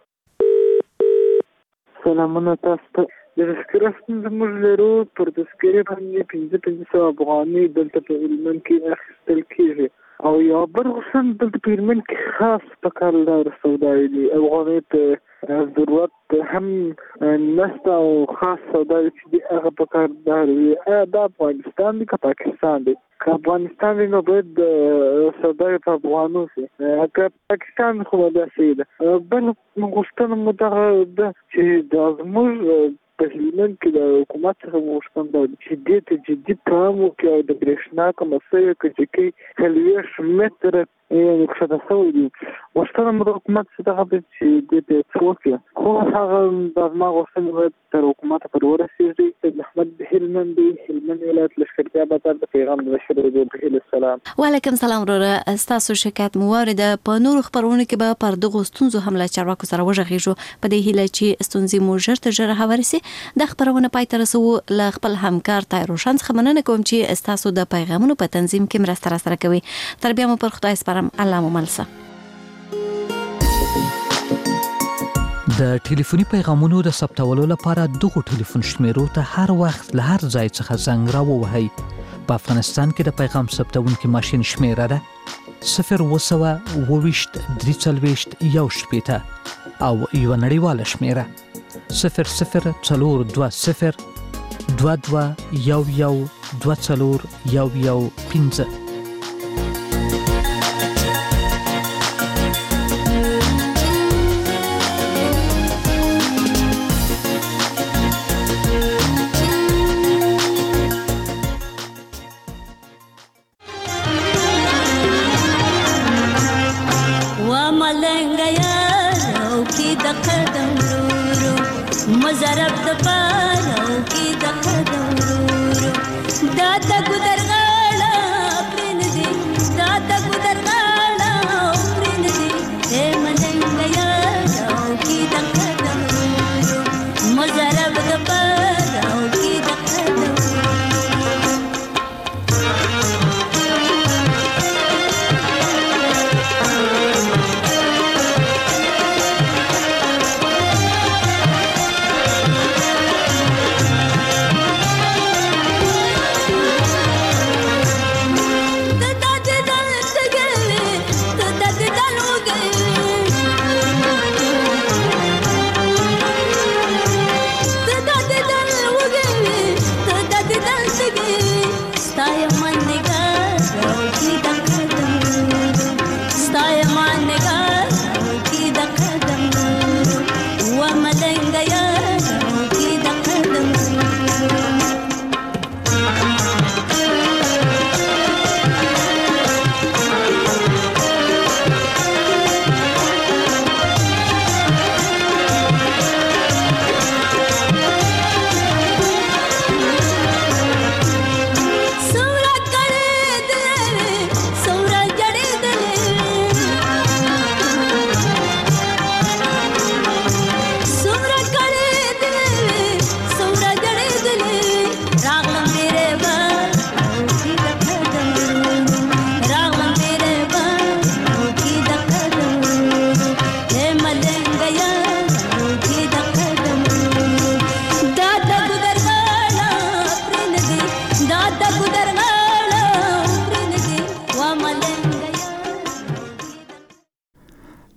Speaker 2: سلامونه تاسو ته. د تذکیره زموږ لرو پر تذکیره باندې 500 افغاني دلته په هلمند کې اخیستل کېږي او یو بل غوښتن دلته په هلمند کې خاص په کار لار سوداوي دي. افغاني ته ضرورت هم نشته او خاص سوداوي چې دي هغه په کار لار وي. آیا دا افغانستان دی که پاکستان دی؟ که افغانستان دی نو باید سوداوي په افغانو سي. که پاکستان خو به داسې ده. بل غوښتنه مو دغه ده چې دا زموږ په هلمند کې د حکومت څخه غوښتنه ده چې دې ته جدي پام وکړي او د برېښنا کومه څه چې کوي 40 متره یعنې کښته شوی دي. غوښتنه مو د حکومت څخه دغه ده چې دې ته څه وکړي. خو هغه دا زما غوښتنې باید تر حکومته پورې ورسېږي. سید محمد هلمند دی هلمند ولایت لښکرګاه بازار د پیغام د بشر رضا بهیل. السلام.
Speaker 8: وعلیکم سلام وروره. ستاسو شکایت مو واورېده. په نورو خپرونو کې به پر دغو ستونزو هم له چارواکو سره وغږېږو په دې هیله چې ستونزې مو ژر تر ژره هوارې سي. د خبرونه پای ته رسوو. له خپل همکار طاهر روشن څخه مننه کوم چې ستاسو د پیغامونو په تنظیم کې مرسته راسره کوي. تر بیا مو پر خدای سپارم. الله مو ملسه.
Speaker 6: د ټلیفوني پیغامونو د ثبتولو لپاره دغه ټلیفون شمیرو ته هر وخت له هر ځای څخه زنګ راووهئ. په افغانستان کې د پیغام ثبتونکي ماشین شمیره ده 022-340-1 او یو نړیواله شمیره 002022112415.
Speaker 16: مزرب د پاره او کې د قدم دا د ګذر